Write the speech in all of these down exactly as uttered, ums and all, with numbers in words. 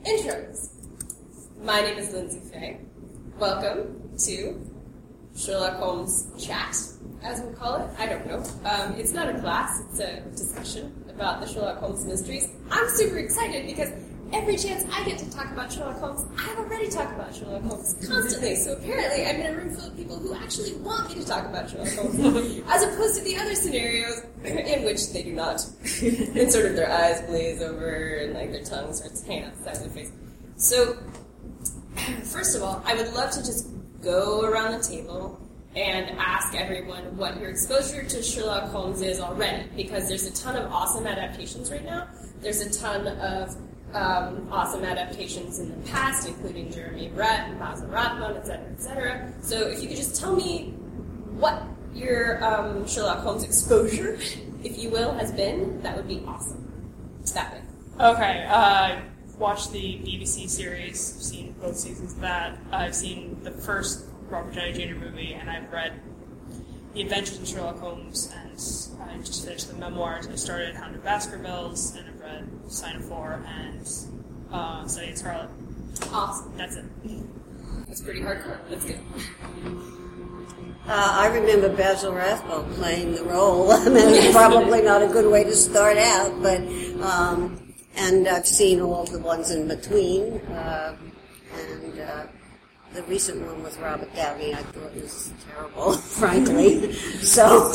Intros. My name is Lindsay Fay. Welcome to Sherlock Holmes Chat, as we call it. I don't know. Um, it's not a class, it's a discussion about the Sherlock Holmes mysteries. I'm super excited because every chance I get to talk about Sherlock Holmes, I've already talked about Sherlock Holmes constantly. So apparently I'm in a room full of people who actually want me to talk about Sherlock Holmes, as opposed to the other scenarios in which they do not. And sort of their eyes glaze over and like their tongue starts hanging out the side of their face. So, first of all, I would love to just go around the table and ask everyone what your exposure to Sherlock Holmes is already, because there's a ton of awesome adaptations right now. There's a ton of um, awesome adaptations in the past, including Jeremy Brett and Basil Rathbone, et cetera, et cetera. So if you could just tell me what your um, Sherlock Holmes exposure, if you will, has been, that would be awesome. That way. Okay, uh, watched the B B C series, I've seen both seasons of that. I've seen the first Robert Downey Junior movie, and I've read The Adventures of Sherlock Holmes, and I just finished the memoirs. I started Hound of Baskervilles, and I've read Sign of Four, and uh, Studying Scarlet. Awesome. That's it. That's pretty hardcore. That's good. Uh, I remember Basil Rathbone playing the role. I mean, it's probably not a good way to start out, but um, and I've seen all the ones in between, uh, and uh, the recent one with Robert Downey I thought was terrible, frankly. So,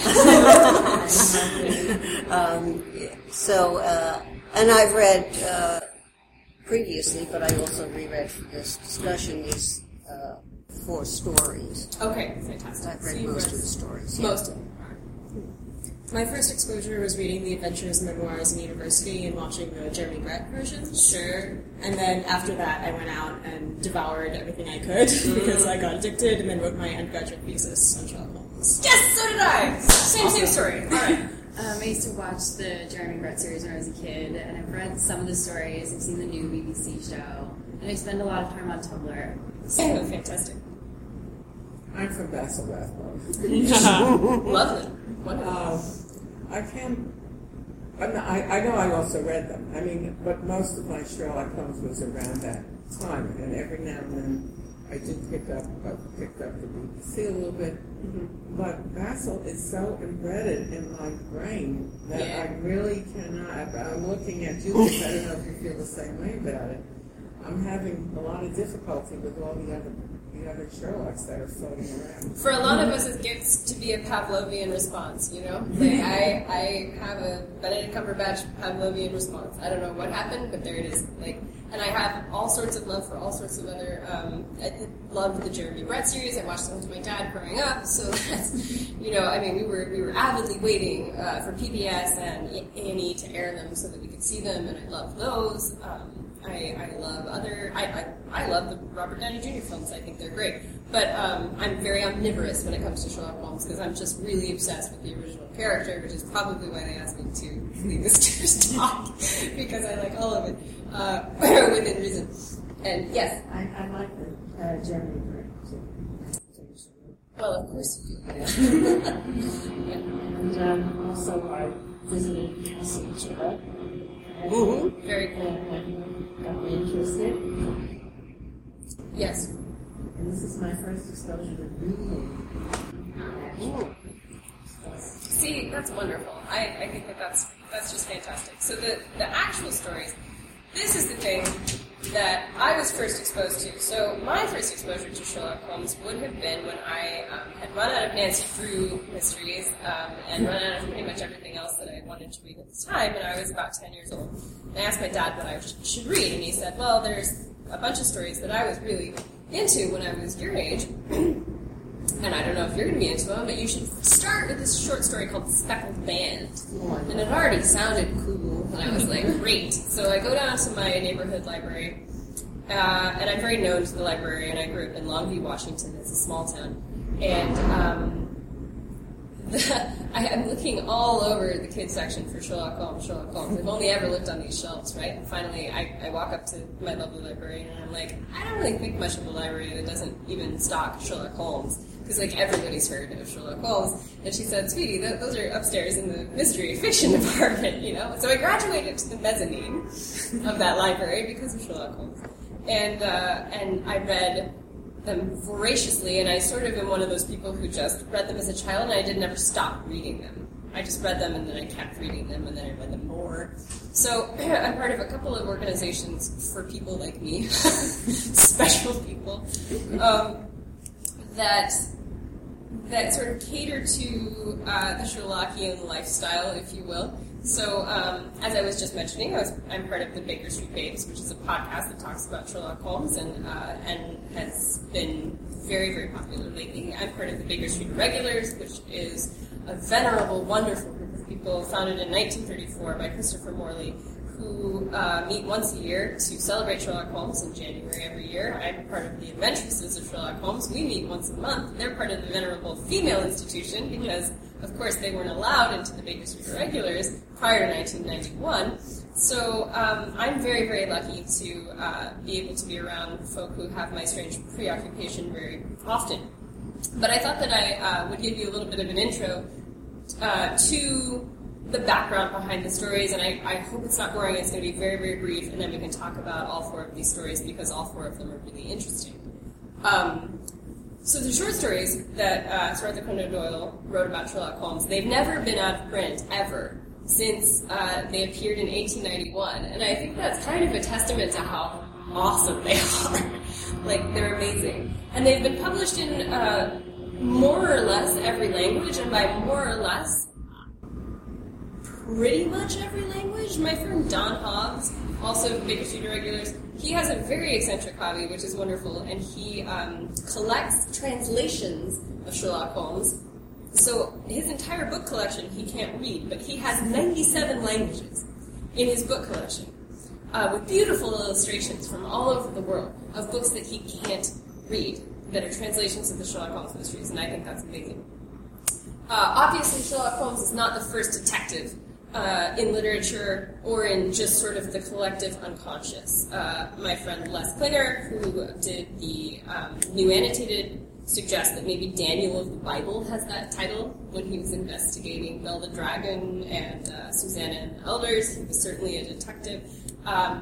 um, so uh, and I've read uh, previously, but I also reread for this discussion these. Uh, Four stories. Okay, fantastic. I've read so most read of the stories. Yeah. Most of them. My first exposure was reading the Adventures and Memoirs in university and watching the Jeremy Brett version. Sure. And then after that, I went out and devoured everything I could because I got addicted, and then wrote my undergraduate thesis on Sherlock Holmes. Yes, so did I. Same, same story. All right. Um, I used to watch the Jeremy Brett series when I was a kid, and I've read some of the stories. I've seen the new B B C show, and I spend a lot of time on Tumblr. So fantastic. I'm from Basil Rathbone. Lovely. Wonderful. Uh, I can't. I'm not, I, I know I also read them. I mean, but most of my Sherlock Holmes was around that time, and every now and then I did pick up, I picked up the B B C a little bit. Mm-hmm. But Basil is so embedded in my brain that Yeah. I really cannot. I'm looking at you. I don't know if you feel the same way about it. I'm having a lot of difficulty with all the other the other Sherlocks that are floating around. For a lot of us, it gets to be a Pavlovian response, you know? Like, I I have a Benedict Cumberbatch Pavlovian response. I don't know what happened, but there it is. Like, and I have all sorts of love for all sorts of other, um, I loved the Jeremy Brett series. I watched them with my dad growing up, so that's, you know, I mean, we were we were avidly waiting uh, for P B S and A and E to air them so that we could see them, and I loved those. Um, I, I love other, I, I I love the Robert Downey Junior films. I think they're great. But um, I'm very omnivorous when it comes to Sherlock Holmes because I'm just really obsessed with the original character, which is probably why they asked me to lead this year's talk, because I like all of it, uh, within reason. And yes? I, I like the uh, Jeremy Brett too. Well, of course you do. Yeah. And um, also I visited Castle Chiller. Mm-hmm. Very cool. And got me interested. Yes. And this is my first exposure to reading. Ooh. See, that's wonderful. I, I think that that's, that's just fantastic. So the, the actual stories, this is the thing that I was first exposed to. So my first exposure to Sherlock Holmes would have been when I um, had run out of Nancy Drew mysteries um, and run out of pretty much everything else that I wanted to read at the time, and I was about ten years old. And I asked my dad what I sh- should read, and he said, well, there's a bunch of stories that I was really into when I was your age, and I don't know if you're going to be into them, but you should start with this short story called Speckled Band. And it already sounded cool, and I was like, great. So I go down to my neighborhood library, uh, and I'm very known to the library, and I grew up in Longview, Washington. It's a small town. And um, I am looking all over the kids section for Sherlock Holmes, Sherlock Holmes. I've only ever looked on these shelves, right? And finally, I, I walk up to my lovely librarian and I'm like, I don't really think much of a library that doesn't even stock Sherlock Holmes. Because, like, everybody's heard of Sherlock Holmes. And she said, sweetie, th- those are upstairs in the mystery fiction department, you know? So I graduated to the mezzanine of that library because of Sherlock Holmes. And, uh, and I read them voraciously, and I sort of am one of those people who just read them as a child, and I did never stop reading them. I just read them, and then I kept reading them, and then I read them more. So I'm part of a couple of organizations for people like me, special people, um, that that sort of cater to uh, the Sherlockian lifestyle, if you will. So, um, as I was just mentioning, I was, I'm part of the Baker Street Babes, which is a podcast that talks about Sherlock Holmes and uh, and has been very, very popular lately. I'm part of the Baker Street Regulars, which is a venerable, wonderful group of people founded in nineteen thirty-four by Christopher Morley, who uh, meet once a year to celebrate Sherlock Holmes in January every year. I'm part of the Adventuresses of Sherlock Holmes. We meet once a month. They're part of the venerable female institution because, of course, they weren't allowed into the Baker Street Regulars prior to nineteen ninety-one. So um, I'm very, very lucky to uh, be able to be around folk who have my strange preoccupation very often. But I thought that I uh, would give you a little bit of an intro uh, to the background behind the stories, and I, I hope it's not boring. It's going to be very, very brief, and then we can talk about all four of these stories because all four of them are really interesting. Um, so the short stories that uh, Sir Arthur Conan Doyle wrote about Sherlock Holmes, they've never been out of print, ever, since uh, they appeared in eighteen ninety-one, and I think that's kind of a testament to how awesome they are. Like, they're amazing. And they've been published in uh, more or less every language, and by more or less, pretty much every language. My friend Don Hobbs, also Baker Street Regulars, he has a very eccentric hobby, which is wonderful, and he um, collects translations of Sherlock Holmes. So his entire book collection he can't read, but he has ninety-seven languages in his book collection, uh, with beautiful illustrations from all over the world of books that he can't read, that are translations of the Sherlock Holmes mysteries, and I think that's amazing. Uh, obviously, Sherlock Holmes is not the first detective Uh, in literature or in just sort of the collective unconscious. Uh, my friend Les Klinger, who did the um, New Annotated, suggests that maybe Daniel of the Bible has that title when he was investigating Bell the Dragon and uh, Susanna and the Elders. He was certainly a detective. Um,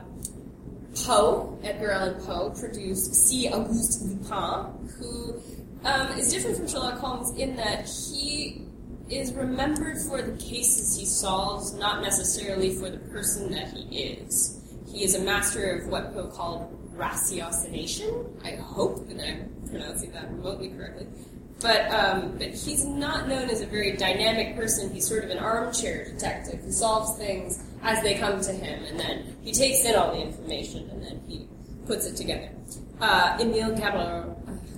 Poe, Edgar Allan Poe, produced C. Auguste Dupin, who um, is different from Sherlock Holmes in that he is remembered for the cases he solves, not necessarily for the person that he is. He is a master of what Poe called ratiocination. I hope that I'm pronouncing that remotely correctly. But um, but he's not known as a very dynamic person. He's sort of an armchair detective who solves things as they come to him, and then he takes in all the information, and then he puts it together. Uh, Emile Gabor,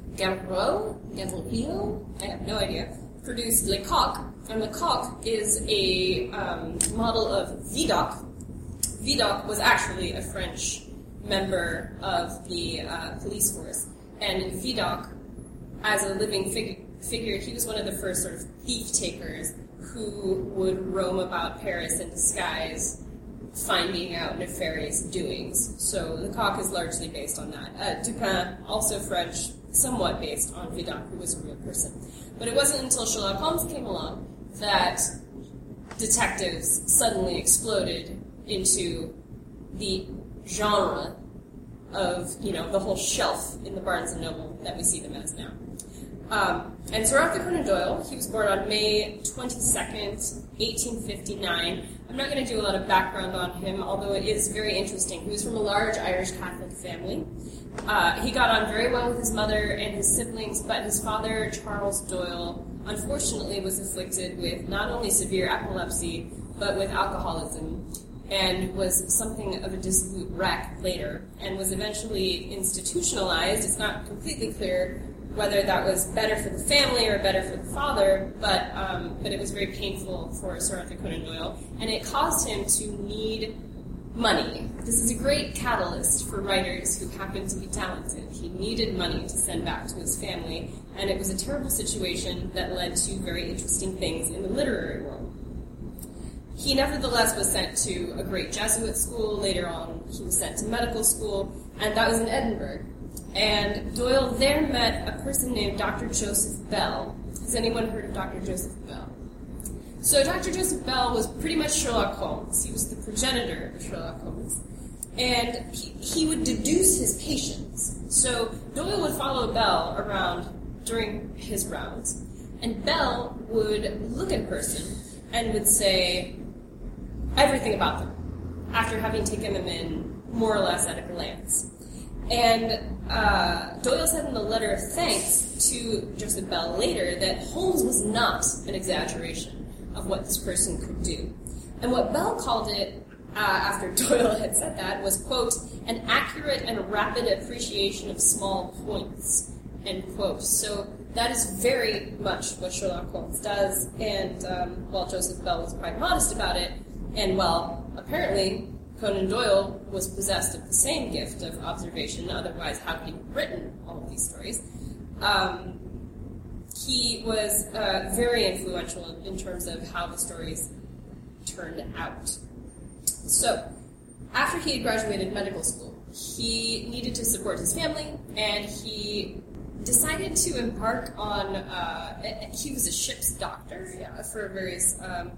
Gabor, Gabor, I have no idea, produced Lecoq, and Lecoq is a um, model of Vidocq. Vidocq was actually a French member of the uh, police force, and Vidocq, as a living fig- figure, he was one of the first sort of thief takers who would roam about Paris in disguise, finding out nefarious doings. So Lecoq is largely based on that. Uh, Dupin, also French, somewhat based on Vidocq, who was a real person. But it wasn't until Sherlock Holmes came along that detectives suddenly exploded into the genre of, you know, the whole shelf in the Barnes and Noble that we see them as now. Um, and Sir Arthur Conan Doyle, he was born on May twenty-second, eighteen fifty-nine. I'm not going to do a lot of background on him, although it is very interesting. He was from a large Irish Catholic family. Uh, he got on very well with his mother and his siblings, but his father, Charles Doyle, unfortunately was afflicted with not only severe epilepsy, but with alcoholism, and was something of a dissolute wreck later, and was eventually institutionalized. It's not completely clear whether that was better for the family or better for the father, but um, but it was very painful for Sir Arthur Conan Doyle, and it caused him to need money. this is a great catalyst for writers who happen to be talented. He needed money to send back to his family, and it was a terrible situation that led to very interesting things in the literary world. He nevertheless was sent to a great Jesuit school. Later on, he was sent to medical school, and that was in Edinburgh. And Doyle there met a person named Doctor Joseph Bell. Has anyone heard of Doctor Joseph Bell? So Doctor Joseph Bell was pretty much Sherlock Holmes. He was the progenitor of Sherlock Holmes. And he, he would deduce his patients. So Doyle would follow Bell around during his rounds, and Bell would look at a person and would say everything about them after having taken them in more or less at a glance. And uh, Doyle said in the letter of thanks to Joseph Bell later that Holmes was not an exaggeration of what this person could do. And what Bell called it, uh, after Doyle had said that, was, quote, an accurate and rapid appreciation of small points, end quote. So that is very much what Sherlock Holmes does, and um, while Joseph Bell was quite modest about it, and while apparently Conan Doyle was possessed of the same gift of observation, otherwise how could he have written all of these stories, um, he was uh, very influential in terms of how the stories turned out. So, after he had graduated medical school, he needed to support his family, and he decided to embark on, uh, he was a ship's doctor yeah, for various um,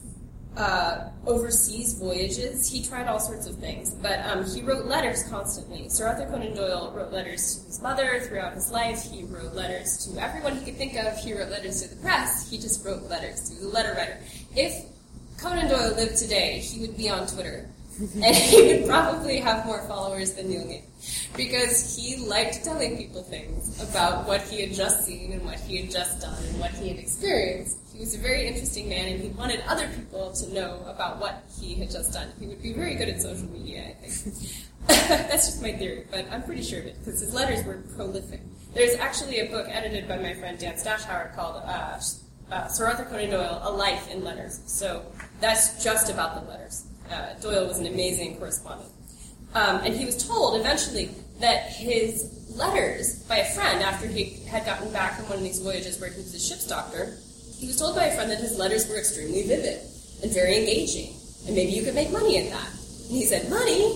uh, overseas voyages. He tried all sorts of things, but um, he wrote letters constantly. Sir Arthur Conan Doyle wrote letters to his mother throughout his life. He wrote letters to everyone he could think of. He wrote letters to the press. He just wrote letters. He was a letter writer. If Conan Doyle lived today, he would be on Twitter, and he would probably have more followers than Neil Gaiman, because he liked telling people things about what he had just seen and what he had just done and what he had experienced. He was a very interesting man, and he wanted other people to know about what he had just done. He would be very good at social media, I think. That's just my theory, but I'm pretty sure of it, because his letters were prolific. There's actually a book edited by my friend Dan Stashauer called uh, uh, Sir Arthur Conan Doyle, A Life in Letters. So that's just about the letters. Uh, Doyle was an amazing correspondent. Um, and he was told eventually that his letters by a friend, after he had gotten back from one of these voyages where he was a ship's doctor, he was told by a friend that his letters were extremely vivid and very engaging, and maybe you could make money at that. And he said, money?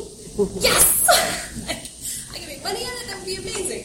Yes! I can make money at it, that would be amazing.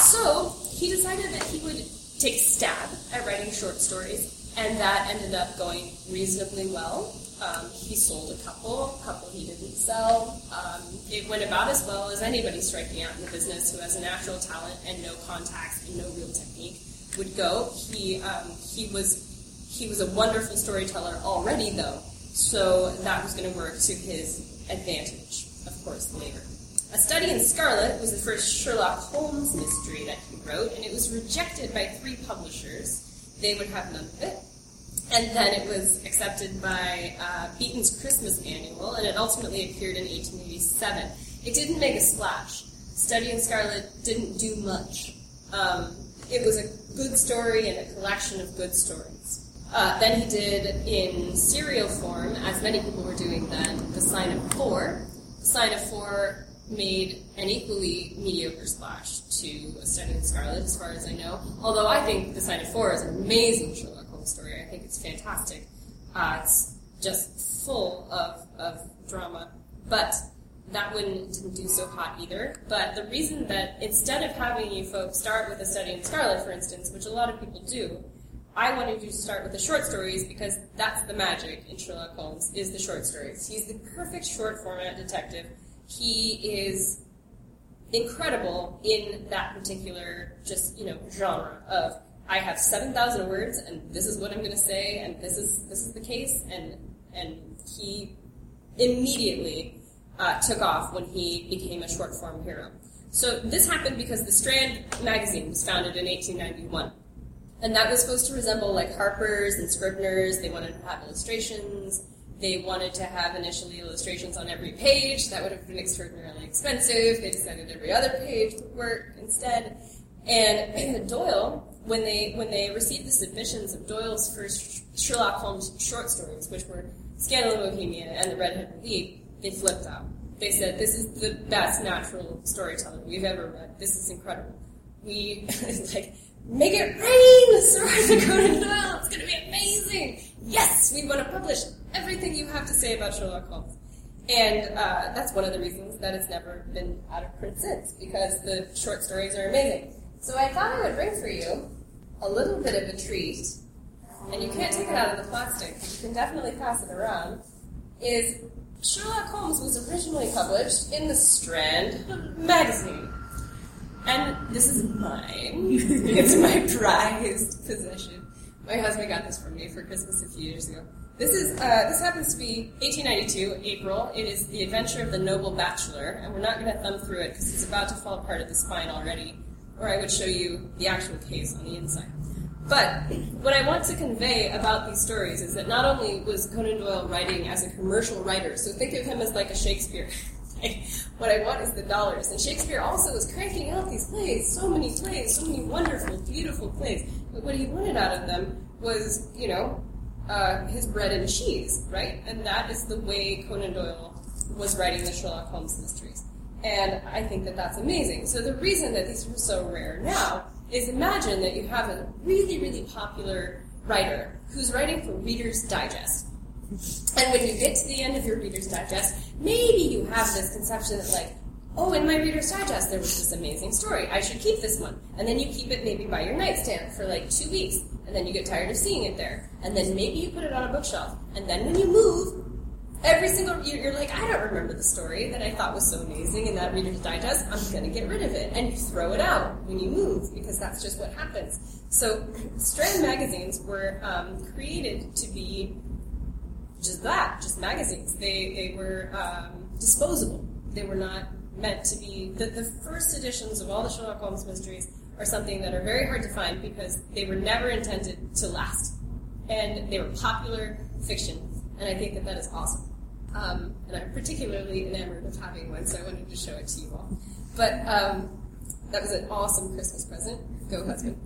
So he decided that he would take a stab at writing short stories, and that ended up going reasonably well. Um, he sold a couple, a couple he didn't sell. Um, it went about as well as anybody striking out in the business who has a natural talent and no contacts and no real technique would go. He um, he was he was a wonderful storyteller already, though, so that was going to work to his advantage, of course, later. A Study in Scarlet was the first Sherlock Holmes mystery that he wrote, and it was rejected by three publishers. They would have none of it. And then it was accepted by uh, Beaton's Christmas Annual, and it ultimately appeared in eighteen eighty-seven. It didn't make a splash. Study in Scarlet didn't do much. Um, it was a good story and a collection of good stories. Uh, then he did, in serial form, as many people were doing then, The Sign of Four. The Sign of Four made an equally mediocre splash to A Study in Scarlet, as far as I know. Although I think The Sign of Four is an amazing Sherlock Holmes story. I think it's fantastic. Uh, it's just full of, of drama. But that one didn't do so hot either. But the reason that instead of having you folks start with A Study in Scarlet, for instance, which a lot of people do, I wanted you to start with the short stories because that's the magic in Sherlock Holmes, is the short stories. He's the perfect short format detective. He is incredible in that particular, just, you know, genre of, I have seven thousand words, and this is what I'm going to say, and this is this is the case, and and he immediately uh, took off when he became a short-form hero. So this happened because the Strand magazine was founded in eighteen ninety-one, and that was supposed to resemble like Harper's and Scribner's. They wanted to have illustrations. They wanted to have initially illustrations on every page. That would have been extraordinarily expensive. They decided every other page would work instead. And Doyle, when they when they received the submissions of Doyle's first Sherlock Holmes short stories, which were Scandal in Bohemia and The Red-Headed League, they flipped out. They said, this is the best natural storyteller we've ever read. This is incredible. We, like, make it rain, Sir Arthur Conan Doyle. It's going to be amazing. Yes, we want to publish everything you have to say about Sherlock Holmes. And uh, that's one of the reasons that it's never been out of print since, because the short stories are amazing. So I thought I would bring for you a little bit of a treat, and you can't take it out of the plastic. You can definitely pass it around. Is Sherlock Holmes was originally published in the Strand magazine. And this is mine. It's my prized possession. My husband got this for me for Christmas a few years ago. This is uh, this happens to be eighteen ninety-two, April. It is The Adventure of the Noble Bachelor, and we're not going to thumb through it because it's about to fall apart at the spine already, or I would show you the actual case on the inside. But what I want to convey about these stories is that not only was Conan Doyle writing as a commercial writer, so think of him as like a Shakespeare. What I want is the dollars. And Shakespeare also was cranking out these plays, so many plays, so many wonderful, beautiful plays. But what he wanted out of them was, you know, uh, his bread and cheese, right? And that is the way Conan Doyle was writing the Sherlock Holmes mysteries. And I think that that's amazing. So the reason that these are so rare now is imagine that you have a really, really popular writer who's writing for Reader's Digest. And when you get to the end of your Reader's Digest, maybe you have this conception that, like, oh, in my Reader's Digest there was this amazing story. I should keep this one. And then you keep it maybe by your nightstand for like two weeks. And then you get tired of seeing it there. And then maybe you put it on a bookshelf. And then when you move, every single, you're like, I don't remember the story that I thought was so amazing in that Reader's Digest. I'm going to get rid of it. And you throw it out when you move, because that's just what happens. So Strand magazines were um, created to be just that, just magazines. They they were um, disposable. They were not meant to be... The, the first editions of all the Sherlock Holmes mysteries are something that are very hard to find because they were never intended to last. And they were popular fiction. And I think that that is awesome. Um, and I'm particularly enamored of having one, so I wanted to show it to you all. But um, that was an awesome Christmas present. Go, husband.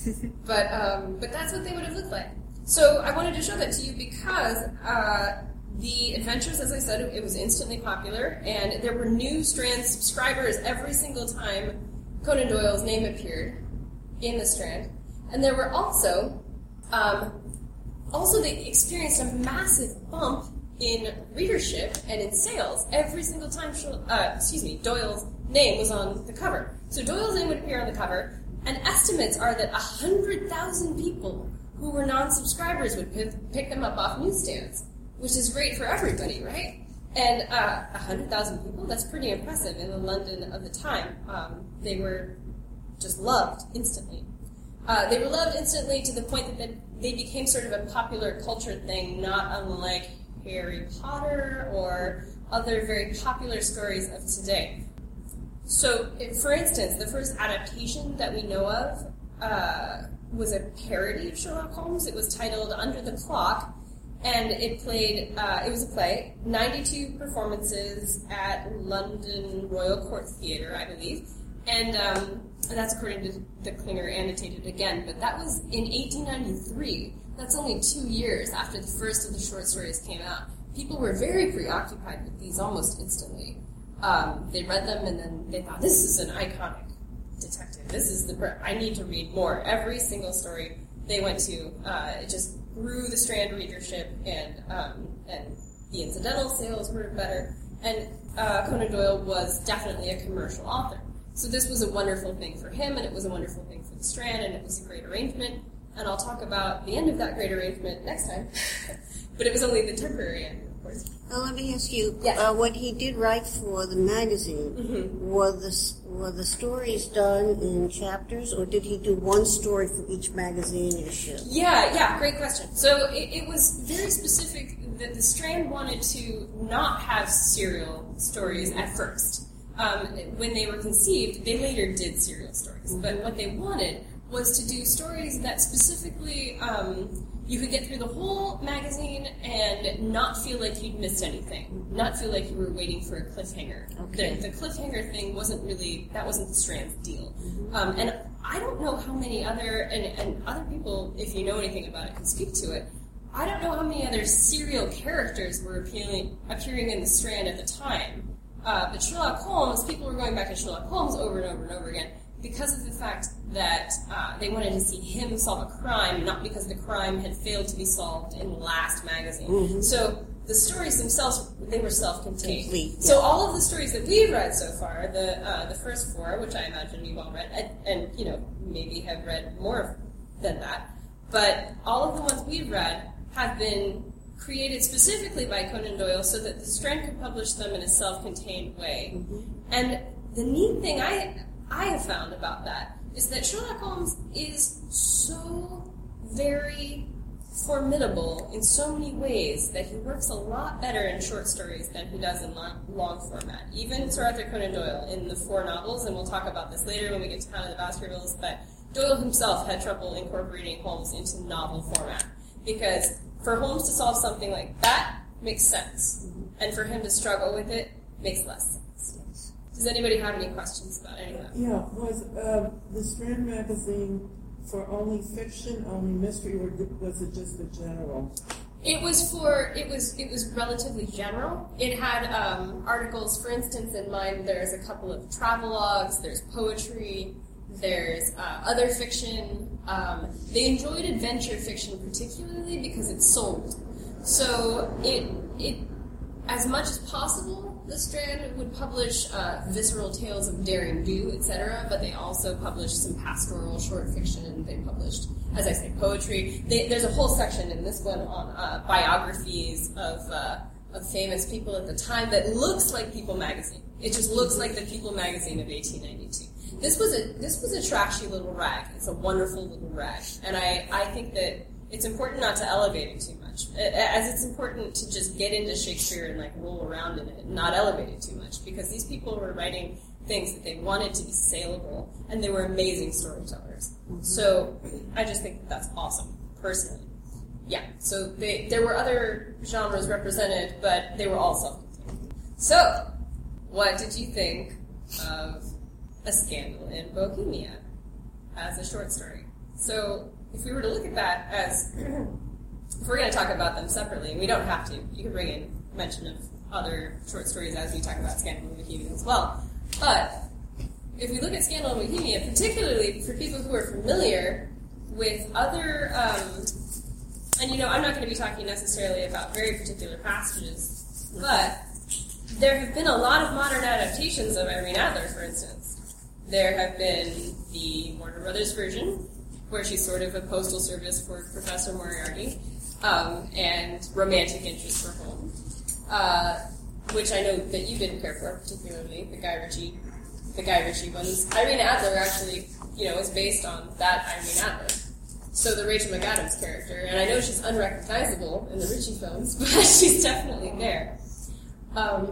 but um, but that's what they would have looked like. So I wanted to show that to you because uh, the Adventures, as I said, it was instantly popular, and there were new Strand subscribers every single time Conan Doyle's name appeared in the Strand. And there were also, um, also they experienced a massive bump in readership and in sales every single time, uh, excuse me, Doyle's name was on the cover. So Doyle's name would appear on the cover, and estimates are that one hundred thousand people who were non-subscribers would p- pick them up off newsstands, which is great for everybody, right? And uh, one hundred thousand people, that's pretty impressive in the London of the time. Um, they were just loved instantly. Uh, they were loved instantly to the point that they became sort of a popular culture thing, not unlike Harry Potter or other very popular stories of today. So, for instance, the first adaptation that we know of uh, was a parody of Sherlock Holmes. It was titled Under the Clock, and it played, uh, it was a play, ninety-two performances at London Royal Court Theatre, I believe, and, um, and that's according to the Klinger annotated again, but that was in eighteen ninety-three. That's only two years after the first of the short stories came out. People were very preoccupied with these almost instantly. Um, they read them and then they thought, this is an iconic detective. This is the... Per- I need to read more. Every single story they went to, uh, it just grew the Strand readership, and um, and the incidental sales were better. And uh, Conan Doyle was definitely a commercial author. So this was a wonderful thing for him, and it was a wonderful thing for the Strand, and it was a great arrangement. And I'll talk about the end of that great arrangement next time. But it was only the temporary end, of course. Well, let me ask you, Yes. uh, what he did write for the magazine, Mm-hmm. were the were the stories done in chapters, or did he do one story for each magazine issue? Yeah, yeah, great question. So it, it was very specific that the Strand wanted to not have serial stories at first. Um, when they were conceived, they later did serial stories. Mm-hmm. But what they wanted was to do stories that specifically um, you could get through the whole magazine and not feel like you'd missed anything, not feel like you were waiting for a cliffhanger. Okay. The, the cliffhanger thing wasn't really, that wasn't the Strand's deal. Mm-hmm. Um, and I don't know how many other, and, and other people, if you know anything about it, can speak to it. I don't know how many other serial characters were appealing, appearing in the Strand at the time. Uh, but Sherlock Holmes, people were going back to Sherlock Holmes over and over and over again because of the fact that uh, they wanted to see him solve a crime, not because the crime had failed to be solved in the last magazine. Mm-hmm. So the stories themselves, they were self-contained. Complete, yeah. So all of the stories that we've read so far, the uh, the first four, which I imagine you've all read, and, and you know maybe have read more than that, but all of the ones we've read have been created specifically by Conan Doyle so that the Strand could publish them in a self-contained way. Mm-hmm. And the neat thing I I have found about that is that Sherlock Holmes is so very formidable in so many ways that he works a lot better in short stories than he does in long, long format. Even Sir Arthur Conan Doyle in the four novels, and we'll talk about this later when we get to Count of the Baskervilles, but Doyle himself had trouble incorporating Holmes into novel format because for Holmes to solve something like that makes sense, and for him to struggle with it makes less sense. Does anybody have any questions about any of that? Yeah, was uh, the Strand magazine for only fiction, only mystery, or was it just the general? It was for it was it was relatively general. It had um, articles, for instance, in mine. There's a couple of travelogues. There's poetry. There's uh, other fiction. Um, they enjoyed adventure fiction particularly because it sold. So it it as much as possible. The Strand would publish uh, visceral tales of daring do, et cetera, but they also published some pastoral short fiction. They published, as I say, poetry. They, there's a whole section in this one on uh, biographies of, uh, of famous people at the time that looks like People magazine. It just looks like the People magazine of eighteen ninety-two. This was a this was a trashy little rag. It's a wonderful little rag, and I, I think that it's important not to elevate it too much, as it's important to just get into Shakespeare and like roll around in it and not elevate it too much, because these people were writing things that they wanted to be saleable, and they were amazing storytellers. Mm-hmm. So I just think that that's awesome, personally. Yeah, so they, there were other genres represented, but they were all self-contained. So, what did you think of A Scandal in Bohemia as a short story? So, if we were to look at that as, if we're going to talk about them separately, and we don't have to, you can bring in mention of other short stories as we talk about Scandal in Bohemia as well. But if we look at Scandal in Bohemia, particularly for people who are familiar with other, um, and you know, I'm not going to be talking necessarily about very particular passages, but there have been a lot of modern adaptations of Irene Adler, for instance. There have been the Warner Brothers version, where she's sort of a postal service for Professor Moriarty, um, and romantic interest for Holmes, uh, which I know that you didn't care for particularly, the Guy Ritchie, the Guy Ritchie ones. Irene Adler actually, you know, is based on that Irene Adler. So the Rachel McAdams character, and I know she's unrecognizable in the Ritchie films, but she's definitely there. Um,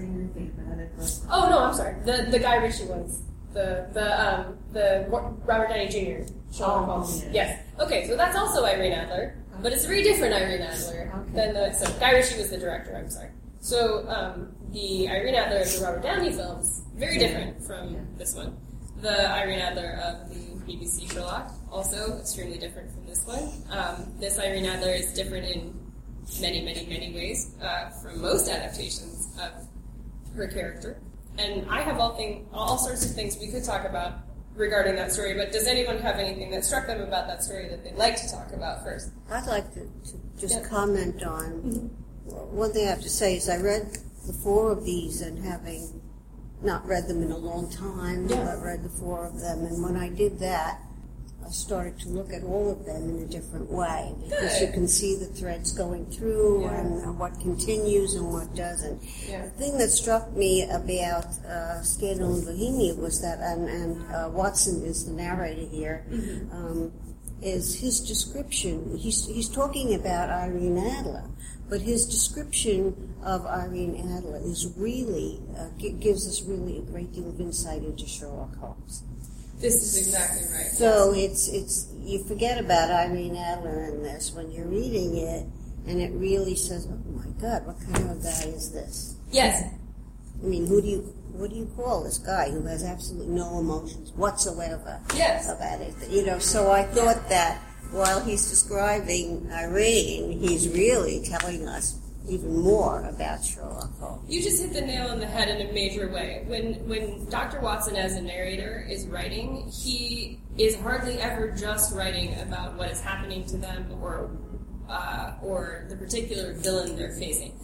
oh no, I'm sorry, the the Guy Ritchie ones. The the um the Robert Downey Junior Sherlock Holmes. Yes. Okay, so that's also Irene Adler, but it's a very different Irene Adler okay. than the. So Guy Ritchie was the director. I'm sorry. So um, the Irene Adler of the Robert Downey films very different from yeah. this one. The Irene Adler of the B B C Sherlock also extremely different from this one. Um, this Irene Adler is different in many many many ways uh, from most adaptations of her character. And I have all thing, all sorts of things we could talk about regarding that story, but does anyone have anything that struck them about that story that they'd like to talk about first? I'd like to, to just yeah. comment on, mm-hmm. one thing I have to say is I read the four of these, and having not read them in a long time, yeah. but read the four of them, and when I did that, I started to look at all of them in a different way, because Good. You can see the threads going through yeah. and, and what continues and what doesn't. Yeah. The thing that struck me about uh, Scandal in Bohemia was that, and, and uh, Watson is the narrator here, mm-hmm. um, is his description. He's, he's talking about Irene Adler, but his description of Irene Adler is really, uh, g- gives us really a great deal of insight into Sherlock Holmes. This is exactly right. So it's it's you forget about Irene Adler in this when you're reading it, and it really says, "Oh my God, what kind of a guy is this?" Yes. I mean, who do you what do you call this guy who has absolutely no emotions whatsoever yes. about it? You know. So I thought that while he's describing Irene, he's really telling us even more about Sherlock Holmes. You just hit the nail on the head in a major way. When when Doctor Watson as a narrator is writing, he is hardly ever just writing about what is happening to them or uh, or the particular villain they're facing.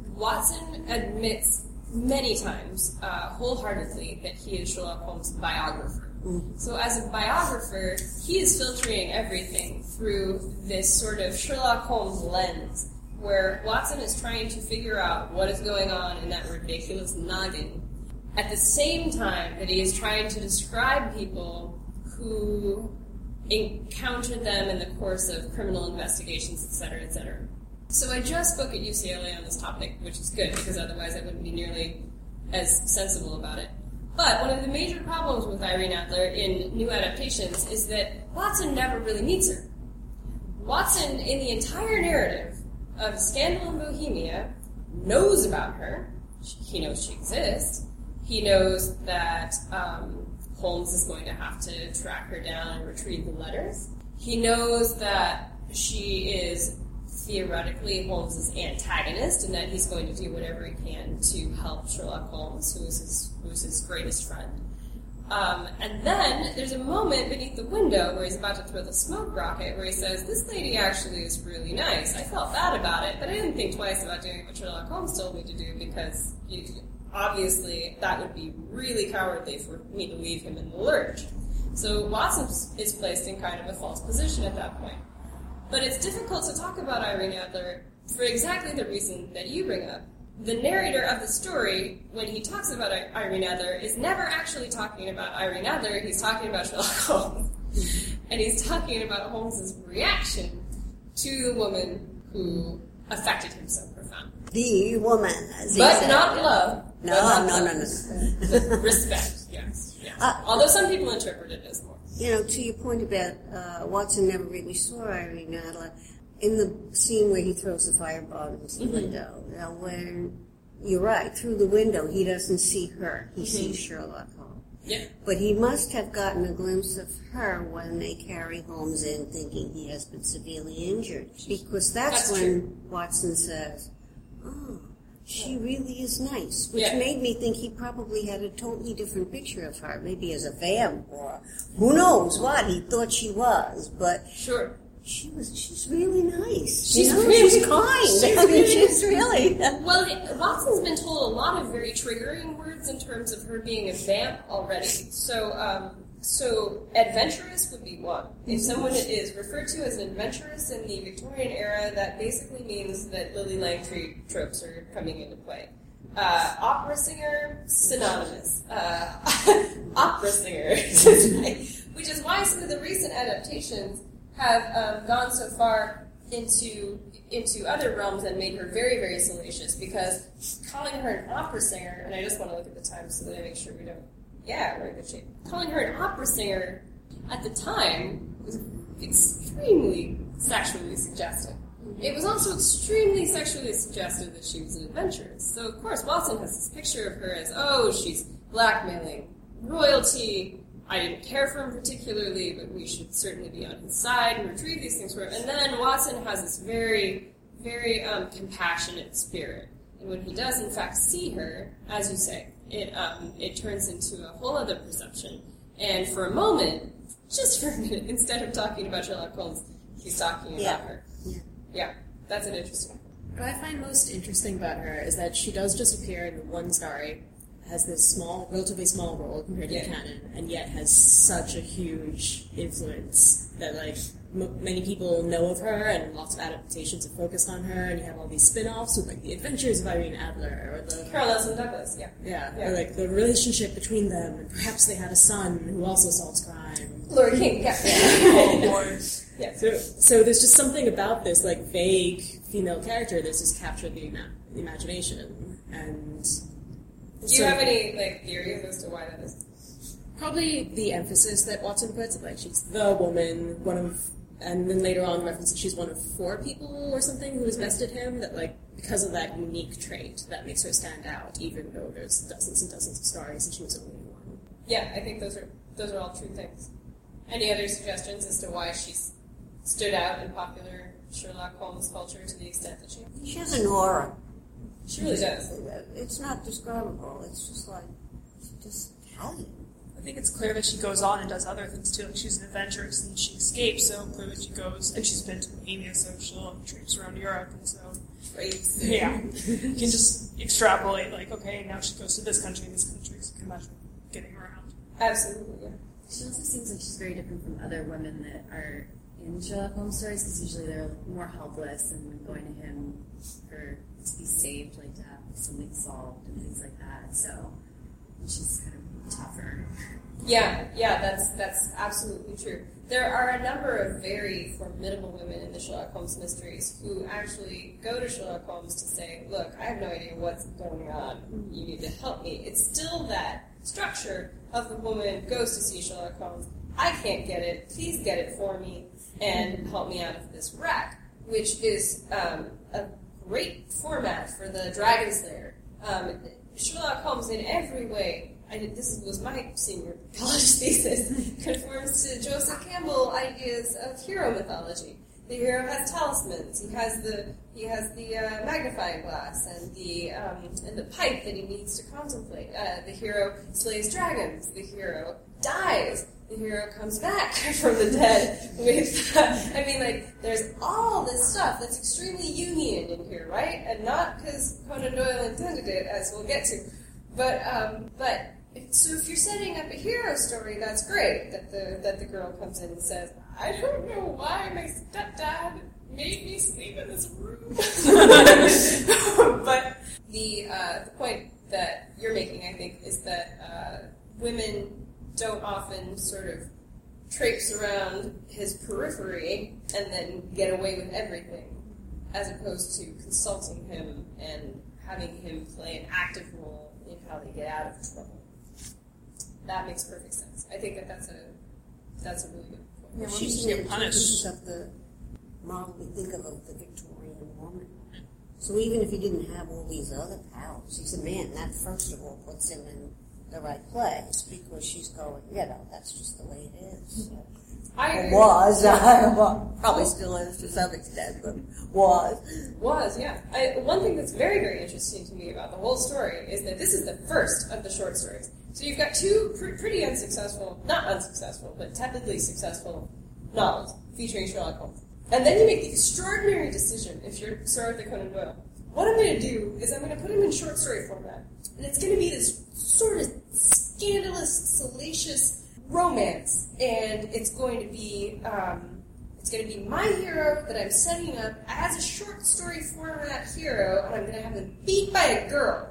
Watson admits many times, uh, wholeheartedly, that he is Sherlock Holmes' biographer. Mm. So as a biographer, he is filtering everything through this sort of Sherlock Holmes lens, where Watson is trying to figure out what is going on in that ridiculous noggin, at the same time that he is trying to describe people who encountered them in the course of criminal investigations, et cetera, et cetera. So I just spoke at U C L A on this topic, which is good, because otherwise I wouldn't be nearly as sensible about it. But one of the major problems with Irene Adler in new adaptations is that Watson never really meets her. Watson, in the entire narrative of Scandal in Bohemia, knows about her. He knows she exists. He knows that um, Holmes is going to have to track her down and retrieve the letters. He knows that she is theoretically Holmes' antagonist, and that he's going to do whatever he can to help Sherlock Holmes, who is his, who is his greatest friend. Um, and then there's a moment beneath the window where he's about to throw the smoke rocket, where he says, "This lady actually is really nice. I felt bad about it, but I didn't think twice about doing what Sherlock Holmes told me to do, because you, obviously that would be really cowardly for me to leave him in the lurch." So Watson is placed in kind of a false position at that point. But it's difficult to talk about Irene Adler for exactly the reason that you bring up. The narrator of the story, when he talks about Irene Adler, is never actually talking about Irene Adler. He's talking about Sherlock Holmes. And he's talking about Holmes' reaction to the woman who affected him so profoundly. The woman, as he But said. not love. No, but not no, love. no, no, no. Respect, yes. yes. Uh, Although some people interpret it as more. You know, to your point about uh, Watson never really saw Irene Adler, in the scene where he throws the fireball into the Mm-hmm. window, now when, you're right, through the window, he doesn't see her. He Mm-hmm. sees Sherlock Holmes. Yeah. But he must have gotten a glimpse of her when they carry Holmes in thinking he has been severely injured. Because that's, That's when true. Watson says, "Oh, she really is nice," which Yeah. made me think he probably had a totally different picture of her, maybe as a vamp or who knows what he thought she was. But Sure. she was, she's really nice. She's you know, really- she's kind. she's I mean, really- she's really. Well, it, Watson's been told a lot of very triggering words in terms of her being a vamp already. So, um, so adventurous would be one. If someone is referred to as an adventurous in the Victorian era, that basically means that Lily Langtry tropes are coming into play. Uh, opera singer, synonymous. Uh, opera singer, which is why some of the recent adaptations have um, gone so far into into other realms and made her very, very salacious, because calling her an opera singer, and I just want to look at the time so that I make sure we don't, yeah, we're in good shape. Calling her an opera singer at the time was extremely sexually suggestive. It was also extremely sexually suggestive that she was an adventuress. So, of course, Watson has this picture of her as, oh, she's blackmailing royalty. I didn't care for him particularly, but we should certainly be on his side and retrieve these things for him. And then Watson has this very, very um, compassionate spirit. And when he does, in fact, see her, as you say, it um, it turns into a whole other perception. And for a moment, just for a minute, instead of talking about Sherlock Holmes, he's talking about Yeah. her. Yeah. Yeah, that's an interesting one. What I find most interesting about her is that she does just appear in one story, has this small, relatively small role compared to Yeah. the canon, and yet has such a huge influence that, like, m- many people know of her, and lots of adaptations have focused on her, and you have all these spin-offs with, like, the Adventures of Irene Adler, or the... Carol Nelson Douglas, yeah. Yeah, Yeah. or, like, the relationship between them, and perhaps they had a son who also solves crime. Laurie King, yeah. yeah. yeah. So, so there's just something about this, like, vague female character that's just captured the, ima- the imagination, and... Do you have any like theories as to why that is? Probably the emphasis that Watson puts, like she's the woman, one of, and then later on references she's one of four people or something who has bested him, that like, because of that unique trait, that makes her stand out, even though there's dozens and dozens of stories and she was only one. Yeah, I think those are those are all true things. Any other suggestions as to why she's stood out in popular Sherlock Holmes culture to the extent that she She has an aura. She really does. It's not describable. It's just like, she just has it. I think it's clear that she goes on and does other things too. Like she's an adventuress and she escapes, so clearly she goes, and she's been to Bohemia, so she'll traipse around Europe, and so Traipse. yeah, you can just extrapolate. Like, okay, now she goes to this country, and this country, so you can imagine getting around. Absolutely, yeah. She also seems like she's very different from other women that are in Sherlock Holmes stories, because usually they're more helpless and going to him for to be saved, like to have something solved and things like that. So she's kind of tougher. Yeah, yeah, that's that's absolutely true. There are a number of very formidable women in the Sherlock Holmes mysteries who actually go to Sherlock Holmes to say, look, I have no idea what's going on. You need to help me. It's still that structure of the woman goes to see Sherlock Holmes. I can't get it. Please get it for me and help me out of this wreck, which is um, a great format for the Dragon Slayer. Um, Sherlock Holmes in every way, I did, this was my senior college thesis, conforms to Joseph Campbell ideas of hero mythology. The hero has talismans. He has the he has the uh, magnifying glass and the um, and the pipe that he needs to contemplate. Uh, the hero slays dragons. The hero dies. The hero comes back from the dead with, uh, I mean, like, there's all this stuff that's extremely Jungian in here, right? And not because Conan Doyle intended it, as we'll get to. But, um, but, so if you're setting up a hero story, that's great, that the, that the girl comes in and says, I don't know why my stepdad made me sleep in this room. But the, uh, the point that you're making, I think, is that, uh, women don't often sort of traipse around his periphery and then get away with everything, as opposed to consulting him and having him play an active role in how they get out of trouble. That makes perfect sense. I think that that's a that's a really good point. Yeah, well, She she's should get in punished. of the model we think of of the Victorian woman. So even if he didn't have all these other powers, he's a man. That first of all puts him in the right place, because she's going, you know, that's just the way it is. I Or agree. was, uh, well, probably still is to some extent, but was. Was, yeah. I, one thing that's very, very interesting to me about the whole story is that this is the first of the short stories. So you've got two pr- pretty unsuccessful, not unsuccessful, but technically successful novels featuring Sherlock Holmes. And then you make the extraordinary decision, if you're Sir Arthur Conan Doyle, what I'm going to do is I'm going to put him in short story format. And it's going to be this sort of scandalous, salacious romance. And it's going to be, um, it's going to be my hero that I'm setting up as a short story format hero, and I'm going to have him beat by a girl.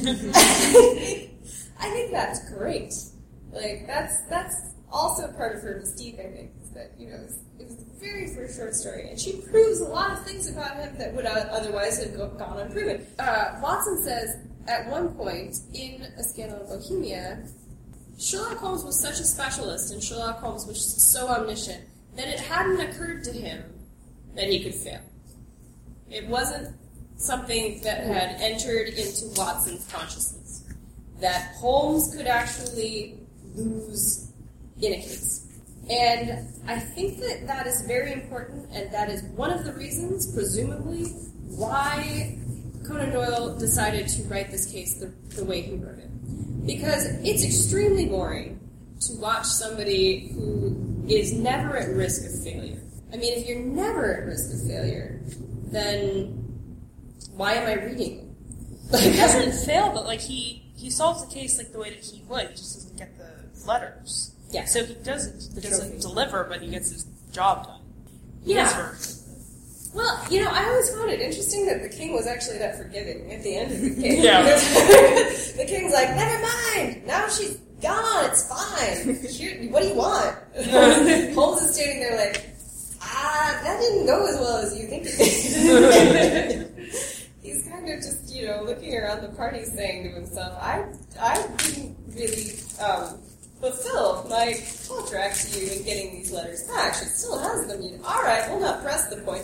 I think that's great. Like, that's that's also part of her mystique, I think, is that, you know, it was, it was the very first short story, and she proves a lot of things about him that would uh, otherwise have go- gone unproven. Uh, Watson says, at one point, in A Scandal in Bohemia, Sherlock Holmes was such a specialist, and Sherlock Holmes was so omniscient, that it hadn't occurred to him that he could fail. It wasn't something that had entered into Watson's consciousness, that Holmes could actually lose in a case. And I think that that is very important, and that is one of the reasons, presumably, why Conan Doyle decided to write this case the, the way he wrote it. Because it's extremely boring to watch somebody who is never at risk of failure. I mean, if you're never at risk of failure, then why am I reading? He doesn't fail, but like he, he solves the case like the way that he would. He just doesn't get the letters. Yeah. So he doesn't The doesn't trophy. deliver, but he gets his job done. Yeah. His version. Well, you know, I always found it interesting that the king was actually that forgiving at the end of the case. Yeah. The king's like, never mind, now she's gone, it's fine. Here, what do you want? Holmes is standing there like, ah, that didn't go as well as you think it did. He's kind of just, you know, looking around the party saying to himself, I, I didn't really um, fulfill my contract to you in getting these letters back. She still has them. You know, all right, we'll not press the point.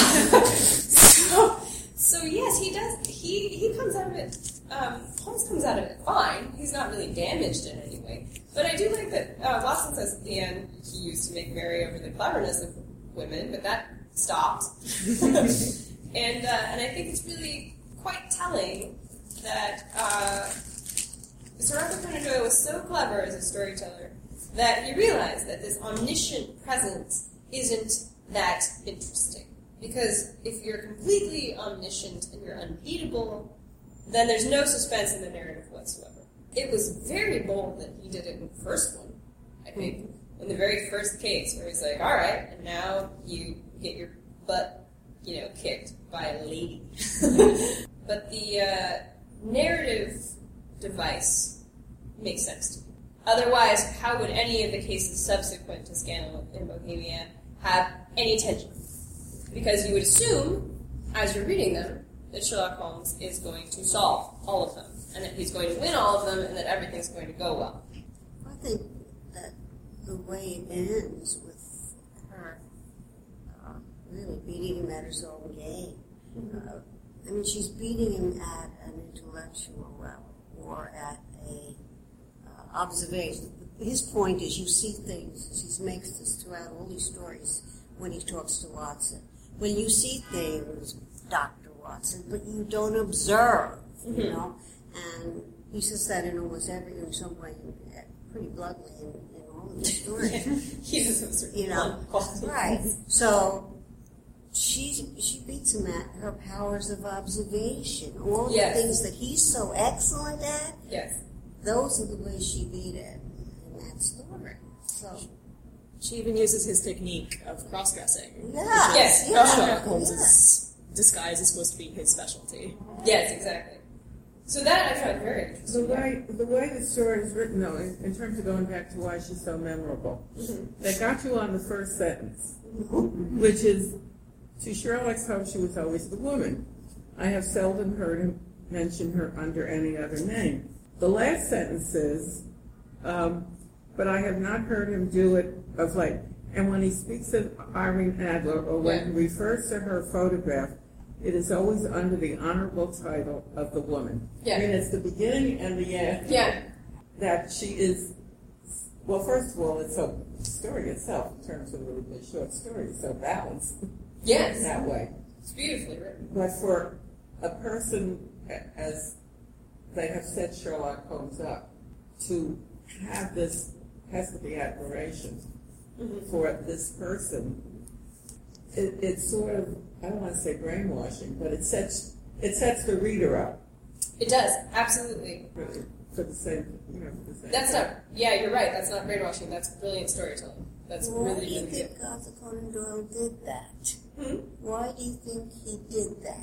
so, so yes, he does. He he comes out of it. Um, Holmes comes out of it fine. He's not really damaged in any way. But I do like that uh, Watson says at the end he used to make merry over the cleverness of women, but that stopped. and uh, and I think it's really quite telling that uh, Sir Arthur Conan Doyle was so clever as a storyteller that he realized that this omniscient presence isn't that interesting. Because if you're completely omniscient and you're unbeatable, then there's no suspense in the narrative whatsoever. It was very bold that he did it in the first one, I think. In the very first case, where he's like, all right, and now you get your butt, you know, kicked by a lady. But the uh, narrative device makes sense to me. Otherwise, how would any of the cases subsequent to Scandal in Bohemia have any tension? Because you would assume, as you're reading them, that Sherlock Holmes is going to solve all of them, and that he's going to win all of them, and that everything's going to go well. I think that the way it ends with her uh, really beating him at his own game. Uh, I mean, she's beating him at an intellectual level or at a uh, observation. His point is, you see things. He makes this throughout all these stories when he talks to Watson. When you see things, Doctor Watson, but you don't observe, mm-hmm. you know. And he says that in almost every, in some way, pretty bluntly in, in all of the stories. He's a sort of you know, right? So she she beats him at her powers of observation. All yes. the things that he's so excellent at. Yes. Those are the ways she beat it in that story. So. She even uses his technique of cross-dressing. Yes, yes. yeah. Sherlock Holmes' yeah. disguise is supposed to be his specialty. Yes, exactly. So that I found very interesting. The way the way the story is written, though, in, in terms of going back to why she's so memorable, mm-hmm. they got you on the first sentence, mm-hmm. which is, to Sherlock's Holmes, she was always the woman. I have seldom heard him mention her under any other name. The last sentence is, um, but I have not heard him do it of late. And when he speaks of Irene Adler, or when yeah. he refers to her photograph, it is always under the honorable title of the woman. Yeah. I mean, it's the beginning and the end. Yeah. That she is, well, first of all, it's so, the story itself, in terms of the, the short story, is so balanced. Yes. That way. It's beautifully written. But for a person, as they have set Sherlock Holmes up, to have this, has to be admiration mm-hmm. for this person. It, it's sort of, I don't want to say brainwashing, but it sets it sets the reader up. It does, absolutely. For, for the same, you know, for the same. That's not, yeah, you're right, that's not brainwashing, that's brilliant storytelling. That's Why really, do you really think good. Arthur Conan Doyle did that? Hmm? Why do you think he did that?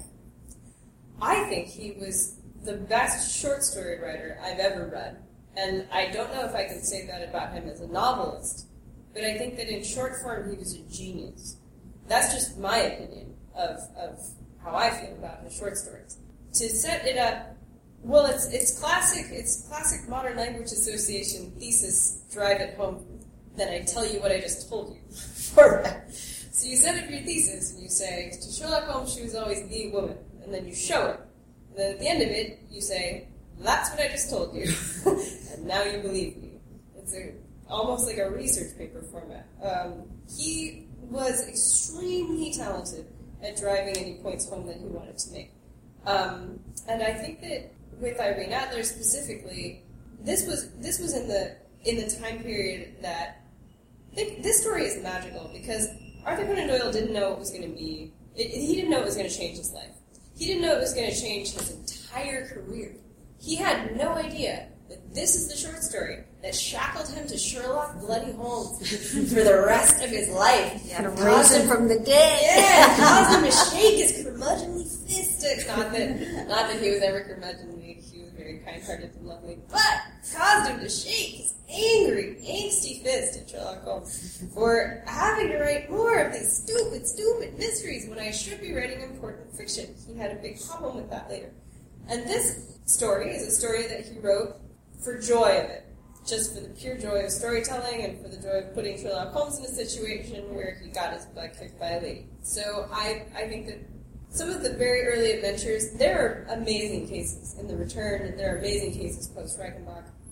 I think he was the best short story writer I've ever read. And I don't know if I can say that about him as a novelist, but I think that in short form he was a genius. That's just my opinion of, of how I feel about his short stories. To set it up, well, it's it's classic, it's classic modern language association thesis, drive it home, then I tell you what I just told you. Format. So you set up your thesis and you say, to Sherlock Holmes she was always the woman, and then you show it. And then at the end of it, you say, that's what I just told you, and now you believe me. It's a, almost like a research paper format. Um, he was extremely talented at driving any points home that he wanted to make. Um, and I think that with Irene Adler specifically, this was this was in the in the time period that I think this story is magical because Arthur Conan Doyle didn't know it was going to be. It, he didn't know it was going to change his life. He didn't know it was going to change his entire career. He had no idea that this is the short story that shackled him to Sherlock Bloody Holmes for the rest of his life. He had to raise him from the dead. Yeah, caused him to shake his curmudgeonly fist. Not that, not that he was ever curmudgeonly. He was very kind-hearted and lovely, but caused him to shake his angry, angsty fist at Sherlock Holmes for having to write more of these stupid, stupid mysteries when I should be writing important fiction. He had a big problem with that later. And this story is a story that he wrote for joy of it, just for the pure joy of storytelling and for the joy of putting Sherlock Holmes in a situation where he got his butt kicked by a lady. So I, I think that some of the very early adventures, there are amazing cases in The Return, and there are amazing cases post-Reichenbach.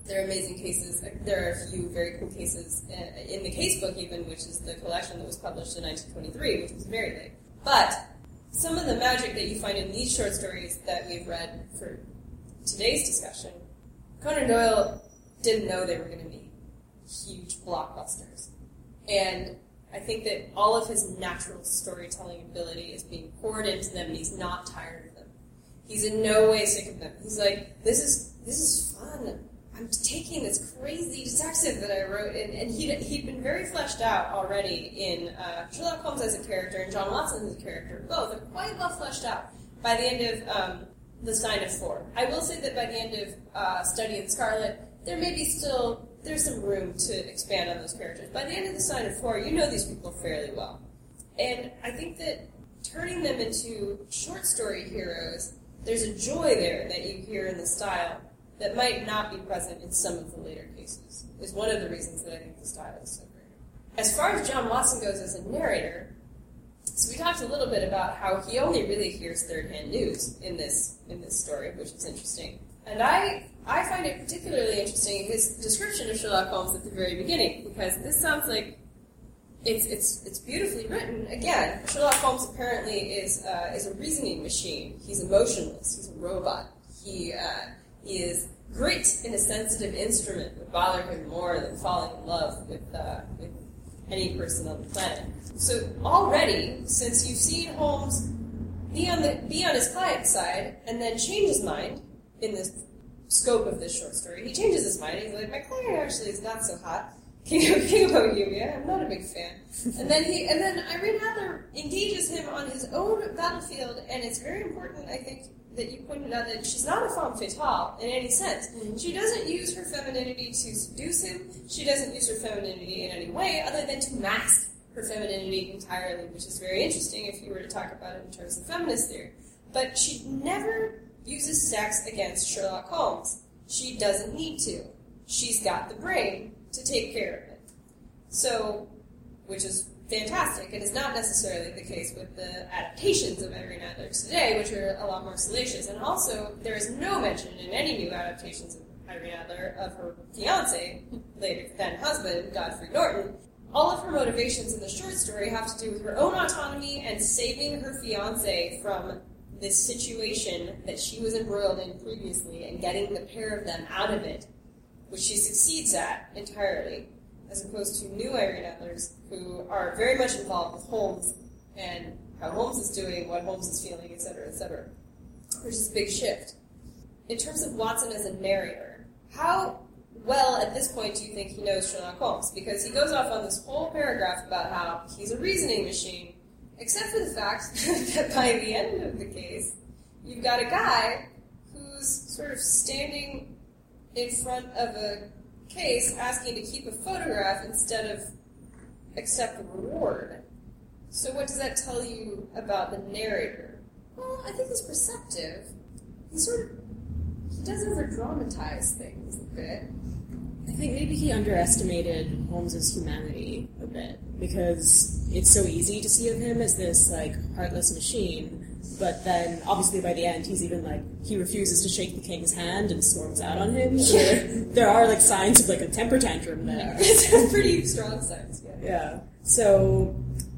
There are amazing cases. There are a few very cool cases in the casebook even, which is the collection that was published in nineteen twenty-three, which was very late. But some of the magic that you find in these short stories that we've read for today's discussion, Conan Doyle didn't know they were going to be huge blockbusters. And I think that all of his natural storytelling ability is being poured into them, and he's not tired of them. He's in no way sick of them. He's like, this is this is fun. I'm taking this crazy detective that I wrote, and, and he'd, he'd been very fleshed out already in uh, Sherlock Holmes as a character and John Watson as a character. Both are quite well fleshed out by the end of um, The Sign of Four. I will say that by the end of uh, Study in Scarlet, there may be still, there's some room to expand on those characters. By the end of The Sign of Four, you know these people fairly well. And I think that turning them into short story heroes, there's a joy there that you hear in the style that might not be present in some of the later cases, is one of the reasons that I think the style is so great. As far as John Watson goes as a narrator, so we talked a little bit about how he only really hears third-hand news in this in this story, which is interesting. And I I find it particularly interesting, his description of Sherlock Holmes at the very beginning, because this sounds like it's it's it's beautifully written. Again, Sherlock Holmes apparently is uh, is a reasoning machine. He's emotionless. He's a robot. He uh, he is great in a sensitive instrument would bother him more than falling in love with uh, with any person on the planet. So already, since you've seen Holmes be on the be on his client's side and then change his mind in the scope of this short story, he changes his mind. He's like, my client actually is not so hot. King of, King of Bohemia, I'm not a big fan. And then he, and then Irene Adler engages him on his own battlefield, and it's very important, I think, that you pointed out that she's not a femme fatale in any sense. Mm-hmm. She doesn't use her femininity to seduce him. She doesn't use her femininity in any way other than to mask her femininity entirely, which is very interesting if you were to talk about it in terms of feminist theory. But she never uses sex against Sherlock Holmes. She doesn't need to. She's got the brain to take care of it. So, which is fantastic, and is not necessarily the case with the adaptations of Irene Adler's today, which are a lot more salacious. And also, there is no mention in any new adaptations of Irene Adler of her fiancé, later then husband, Godfrey Norton. All of her motivations in the short story have to do with her own autonomy and saving her fiancé from this situation that she was embroiled in previously and getting the pair of them out of it, which she succeeds at entirely, as opposed to new Irene Adlers, who are very much involved with Holmes and how Holmes is doing, what Holmes is feeling, et cetera, et cetera. There's this big shift. In terms of Watson as a narrator, how well at this point do you think he knows Sherlock Holmes? Because he goes off on this whole paragraph about how he's a reasoning machine, except for the fact that by the end of the case, you've got a guy who's sort of standing in front of a case asking to keep a photograph instead of accept a reward. So what does that tell you about the narrator? Well, I think he's perceptive. He sort of, he does over-dramatize things a bit. I think maybe he underestimated Holmes's humanity a bit, because it's so easy to see of him as this, like, heartless machine. But then, obviously, by the end, he's even, like, he refuses to shake the king's hand and storms out on him. So there, there are, like, signs of, like, a temper tantrum there. It's pretty strong signs, yeah. Yeah. So,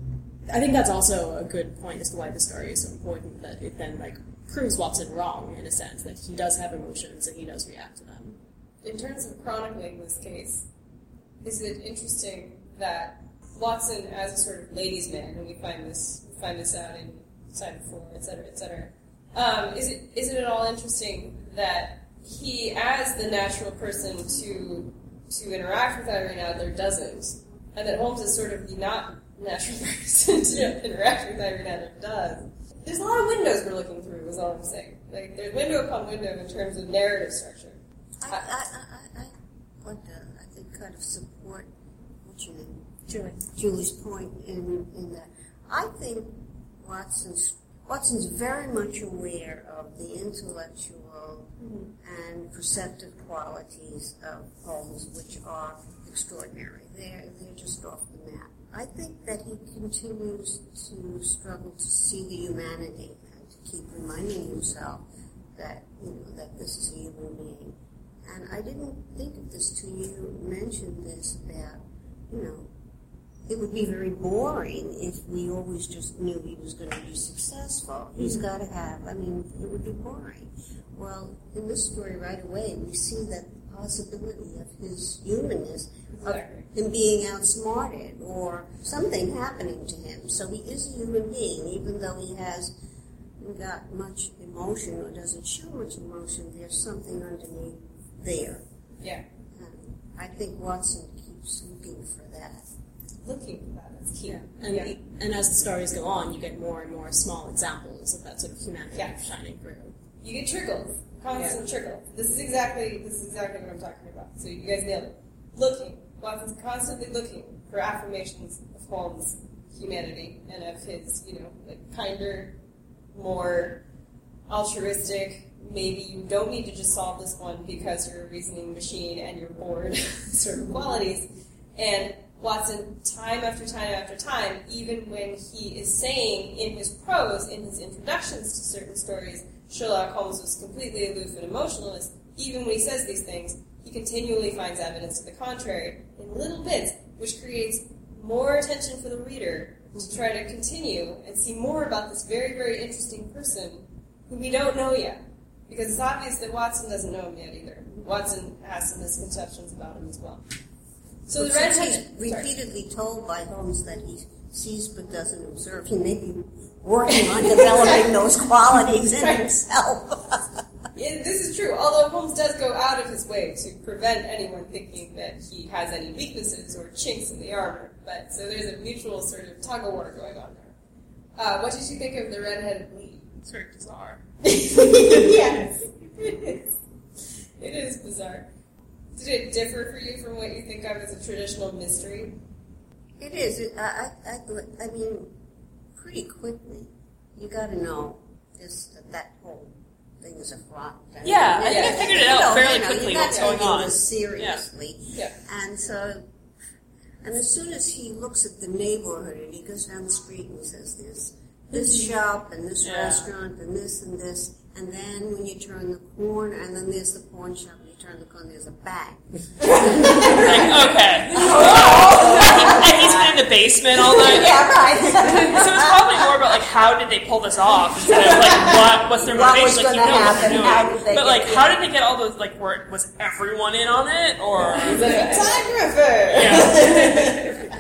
I think that's also a good point as to why the story is so important, that it then, like, proves Watson wrong, in a sense, that he does have emotions and he does react to them. In terms of chronicling this case, is it interesting that Watson, as a sort of ladies' man, and we find this we find this out in Side of Four, et cetera, et cetera. Um, is it is it at all interesting that he, as the natural person to to interact with Irene Adler, doesn't, and that Holmes is sort of the not natural person to yeah. interact with Irene Adler does? There's a lot of windows we're looking through, is all I'm saying. Like, there's window upon window in terms of narrative structure. I, I, I, I want to, I think, kind of support what's your name? Julie. Julie's point in, in that. I think Watson's Watson's very much aware of the intellectual mm-hmm. and perceptive qualities of Holmes, which are extraordinary. They're they're just off the map. I think that he continues to struggle to see the humanity and to keep reminding himself that you know that this is a human being, and I didn't think of this till you mentioned this about, you know, it would be very boring if we always just knew he was going to be successful. He's got to have, I mean, it would be boring. Well, in this story right away, we see that possibility of his humanness, of him being outsmarted or something happening to him. So he is a human being, even though he has got much emotion or doesn't show much emotion. There's something underneath there. Yeah. And I think Watson keeps looking for that. Looking for that. That's key. Yeah. And, Yeah. and as the stories go on, you get more and more small examples of that sort of humanity Yeah. shining through. You get trickles, constant trickles. This is exactly this is exactly what I'm talking about. So you guys nailed it. Looking. Watson's constantly looking for affirmations of Holmes' humanity and of his, you know, like kinder, more altruistic. Maybe you don't need to just solve this one because you're a reasoning machine and you're bored, sort of qualities. And Watson, time after time after time, even when he is saying in his prose, in his introductions to certain stories, Sherlock Holmes was completely aloof and emotionless, even when he says these things, he continually finds evidence to the contrary in little bits, which creates more attention for the reader to try to continue and see more about this very, very interesting person who we don't know yet. Because it's obvious that Watson doesn't know him yet either. Watson has some misconceptions about him as well. So But the red since head... he's repeatedly told by Holmes that he sees but doesn't observe, he may be working on developing those qualities in himself. Yeah, this is true, although Holmes does go out of his way to prevent anyone thinking that he has any weaknesses or chinks in the armor. But so there's a mutual sort of tug-of-war going on there. Uh, what did you think of the red-headed lead? It's very bizarre. Yes, it is. It is bizarre. Did it differ for you from what you think of as a traditional mystery? It is. It, I, I, I, I mean, pretty quickly, you got to know this that, that whole thing is a front. Yeah, I think I figured it out fairly you know, quickly you're what's not going taking on. this seriously. Yeah. And so, and as soon as he looks at the neighborhood and he goes down the street and he says this, this shop and this Yeah. restaurant and this and this, and then when you turn the corner and then there's the pawn shop and you turn the corner, there's a bank. Like, okay. And he's been in the basement all night. Yeah, right. So it's probably more about, like, how did they pull this off instead of, like, what, what's their What motivation? was Like, you gonna know what they're happen? doing. How did they But, get like, there? how did they get all those, like, were, was everyone in on it? Or... Photographer! Yeah.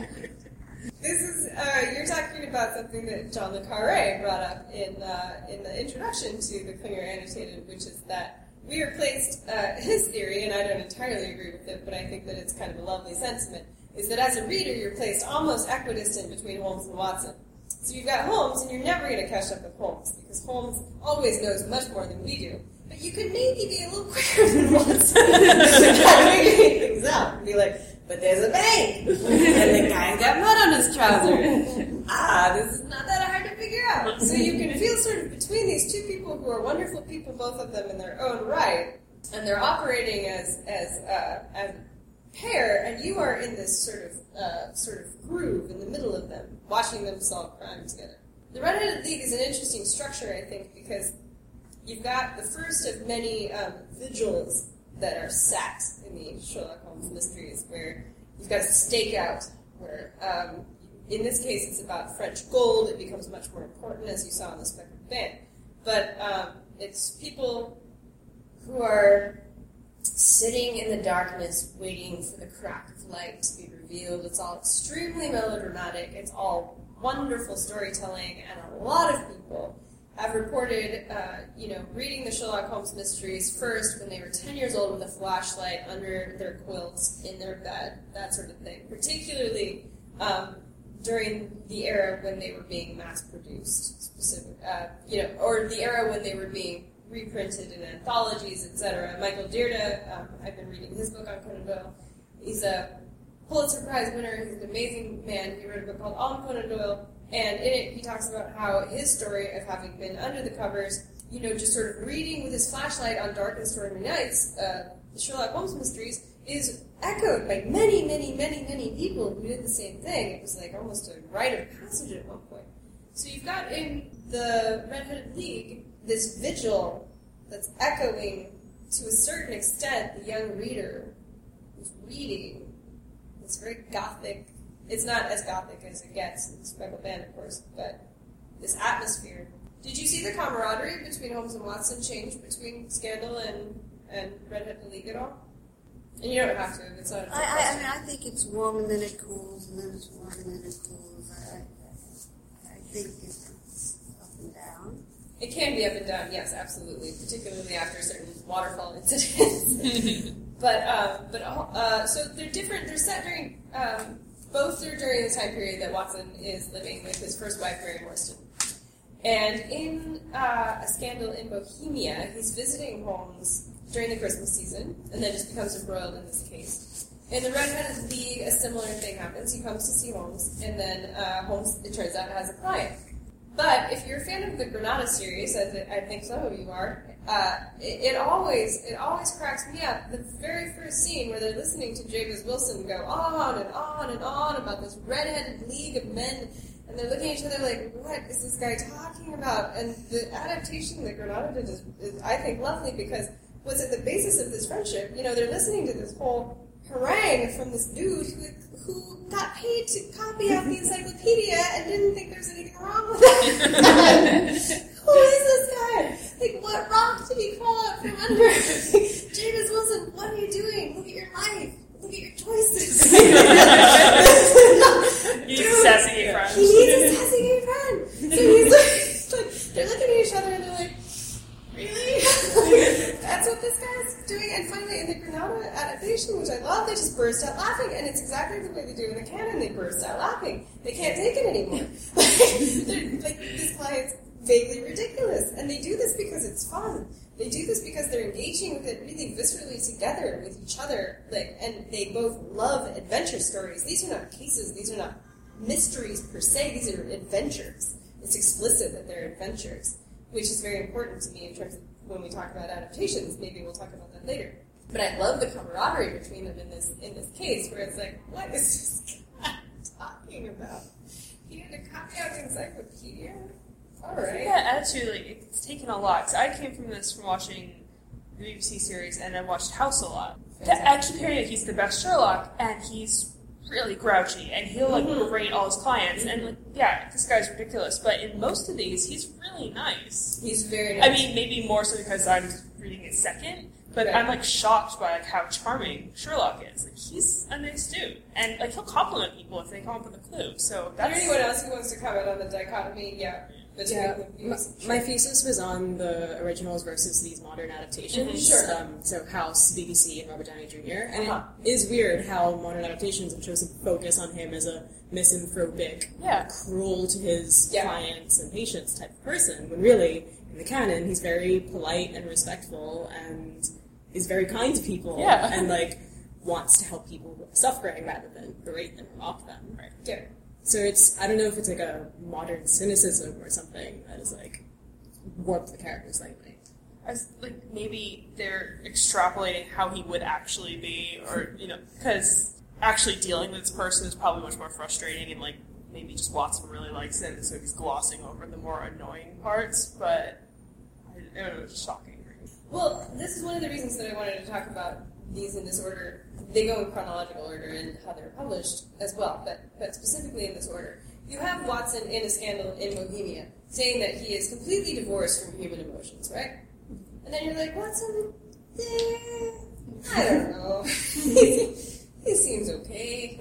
This is, uh, you're talking about something that John le Carré brought up in uh, in the introduction to the Klinger Annotated, which is that we are placed, uh, his theory, and I don't entirely agree with it, but I think that it's kind of a lovely sentiment, is that as a reader, you're placed almost equidistant between Holmes and Watson. So you've got Holmes, and you're never going to catch up with Holmes, because Holmes always knows much more than we do. But you could maybe be a little quicker than Watson to kind of figure things out and be like, but there's a bank, and the guy's got mud on his trouser. Ah, this is not that hard to figure out. So you can feel sort of between these two people who are wonderful people, both of them in their own right, and they're operating as as uh, as a pair, and you are in this sort of uh, sort of groove in the middle of them, watching them solve crime together. The Red-Headed League is an interesting structure, I think, because you've got the first of many um, vigils that are set in the Sherlock Holmes mysteries, where you've got a stakeout, where, um, in this case, it's about French gold. It becomes much more important, as you saw in the Speckled Band. But um, it's people who are sitting in the darkness, waiting for the crack of light to be revealed. It's all extremely melodramatic. It's all wonderful storytelling, and a lot of people have reported, uh, you know, reading the Sherlock Holmes mysteries first when they were ten years old with a flashlight under their quilts in their bed, that sort of thing. Particularly um, during the era when they were being mass-produced, specific, uh, you know, or the era when they were being reprinted in anthologies, et cetera. Michael Dearda, um, I've been reading his book on Conan Doyle. He's a Pulitzer Prize winner. He's an amazing man. He wrote a book called On Conan Doyle. And in it, he talks about how his story of having been under the covers, you know, just sort of reading with his flashlight on dark and stormy nights, uh, the Sherlock Holmes mysteries, is echoed by many, many, many, many people who did the same thing. It was like almost a rite of passage at one point. So you've got in the Red-Headed League this vigil that's echoing to a certain extent, the young reader who's reading this very gothic, it's not as gothic as it gets in Speckled Band, of course, but this atmosphere. Did you see the camaraderie between Holmes and Watson change between Scandal and, and Red Hood League at all? And you don't have to, if it's not a I, I, I mean, I think it's warm and then it cools, and then it's warm and then it cools. I, I, I think it's up and down. It can be up and down, yes, absolutely, particularly after certain waterfall incidents. but um, but uh, so they're different. They're set during um, both are during the time period that Watson is living with his first wife, Mary Morstan. And in uh, A Scandal in Bohemia, he's visiting Holmes during the Christmas season, and then just becomes embroiled in this case. In the Red-Headed League, a similar thing happens. He comes to see Holmes, and then uh, Holmes, it turns out, has a client. But if you're a fan of the Granada series, as I think some of you are, uh, it, it always it always cracks me up. The very first scene where they're listening to Jabez Wilson go on and on and on about this red-headed league of men, and they're looking at each other like, what is this guy talking about? And the adaptation that Granada did is, is I think, lovely, because what's at the basis of this friendship, you know, they're listening to this whole harangue from this dude who, who got paid to copy out the encyclopedia and didn't think there was anything wrong with it. Who is this guy? Like, what rock did he crawl out from under? Jabez Wilson, what are you doing? Look at your life. Look at your choices. You need a sassy gay friend. He needs a sassy gay friend. So he's like, like, they're looking at each other and they're like, really? That's what this guy's doing. And finally, in the Granada adaptation, which I love, they just burst out laughing. And it's exactly the way they do in the canon. They burst out laughing. They can't take it anymore. They're, like, this client's vaguely ridiculous. And they do this because it's fun. They do this because they're engaging with it really viscerally together with each other. Like, and they both love adventure stories. These are not cases. These are not mysteries per se. These are adventures. It's explicit that they're adventures, which is very important to me in terms of when we talk about adaptations. Maybe we'll talk about that later. But I love the camaraderie between them in this in this case, where it's like, what is this guy talking about? He had to copy out the encyclopedia? All right. Yeah, actually, like, it's taken a lot. So I came from this from watching the B B C series, and I watched House a lot. To actually hearing that he's the best Sherlock, and he's really grouchy, and he'll like mm-hmm. berate all his clients, and like, yeah, this guy's ridiculous. But in most of these, he's really nice. He's very nice. I mean, maybe more so because I'm reading it second, but right. I'm like shocked by like how charming Sherlock is. Like, he's a nice dude, and like he'll compliment people if they come up with a clue. So that's. Is there anyone else who wants to comment on the dichotomy? Yeah. Yeah, my, my thesis was on the originals versus these modern adaptations. Mm-hmm, sure. Um, so House, B B C, and Robert Downey Junior And uh-huh. it is weird how modern adaptations have chosen to focus on him as a misanthropic, yeah. cruel to his yeah. clients and patients type of person, when really, in the canon, he's very polite and respectful and is very kind to people yeah. and, like, wants to help people with suffering rather than berate them or mock them. Right. Yeah. So it's, I don't know if it's like a modern cynicism or something that is like warped the character slightly. As, like, maybe they're extrapolating how he would actually be, or, you know, because actually dealing with this person is probably much more frustrating, and, like, maybe just Watson really likes it, so he's glossing over the more annoying parts, but I, I don't know, it's shocking. Well, this is one of the reasons that I wanted to talk about these in this order. They go in chronological order and how they're published as well, but, but specifically in this order. You have Watson in A Scandal in Bohemia saying that he is completely divorced from human emotions, right? And then you're like, Watson, eh, I don't know. he, he seems okay.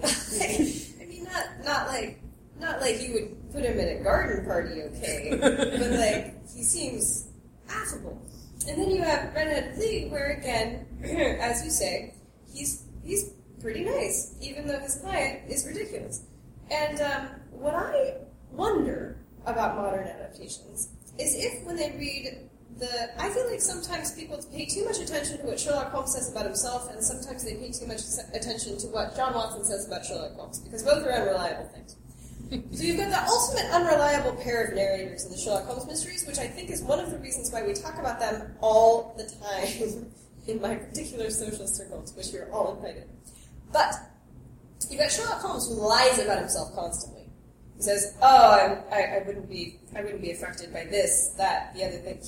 I mean, not not like not like you would put him in a garden party okay, but like he seems affable. And then you have Red-Headed League, where again, as you say, he's he's pretty nice, even though his client is ridiculous. And um, what I wonder about modern adaptations is if when they read the... I feel like sometimes people pay too much attention to what Sherlock Holmes says about himself, and sometimes they pay too much attention to what John Watson says about Sherlock Holmes, because both are unreliable things. So you've got the ultimate unreliable pair of narrators in the Sherlock Holmes mysteries, which I think is one of the reasons why we talk about them all the time in my particular social circles, which you're all invited. But you've got Sherlock Holmes who lies about himself constantly. He says, "Oh, I, I, I wouldn't be, I wouldn't be affected by this, that, the other thing." He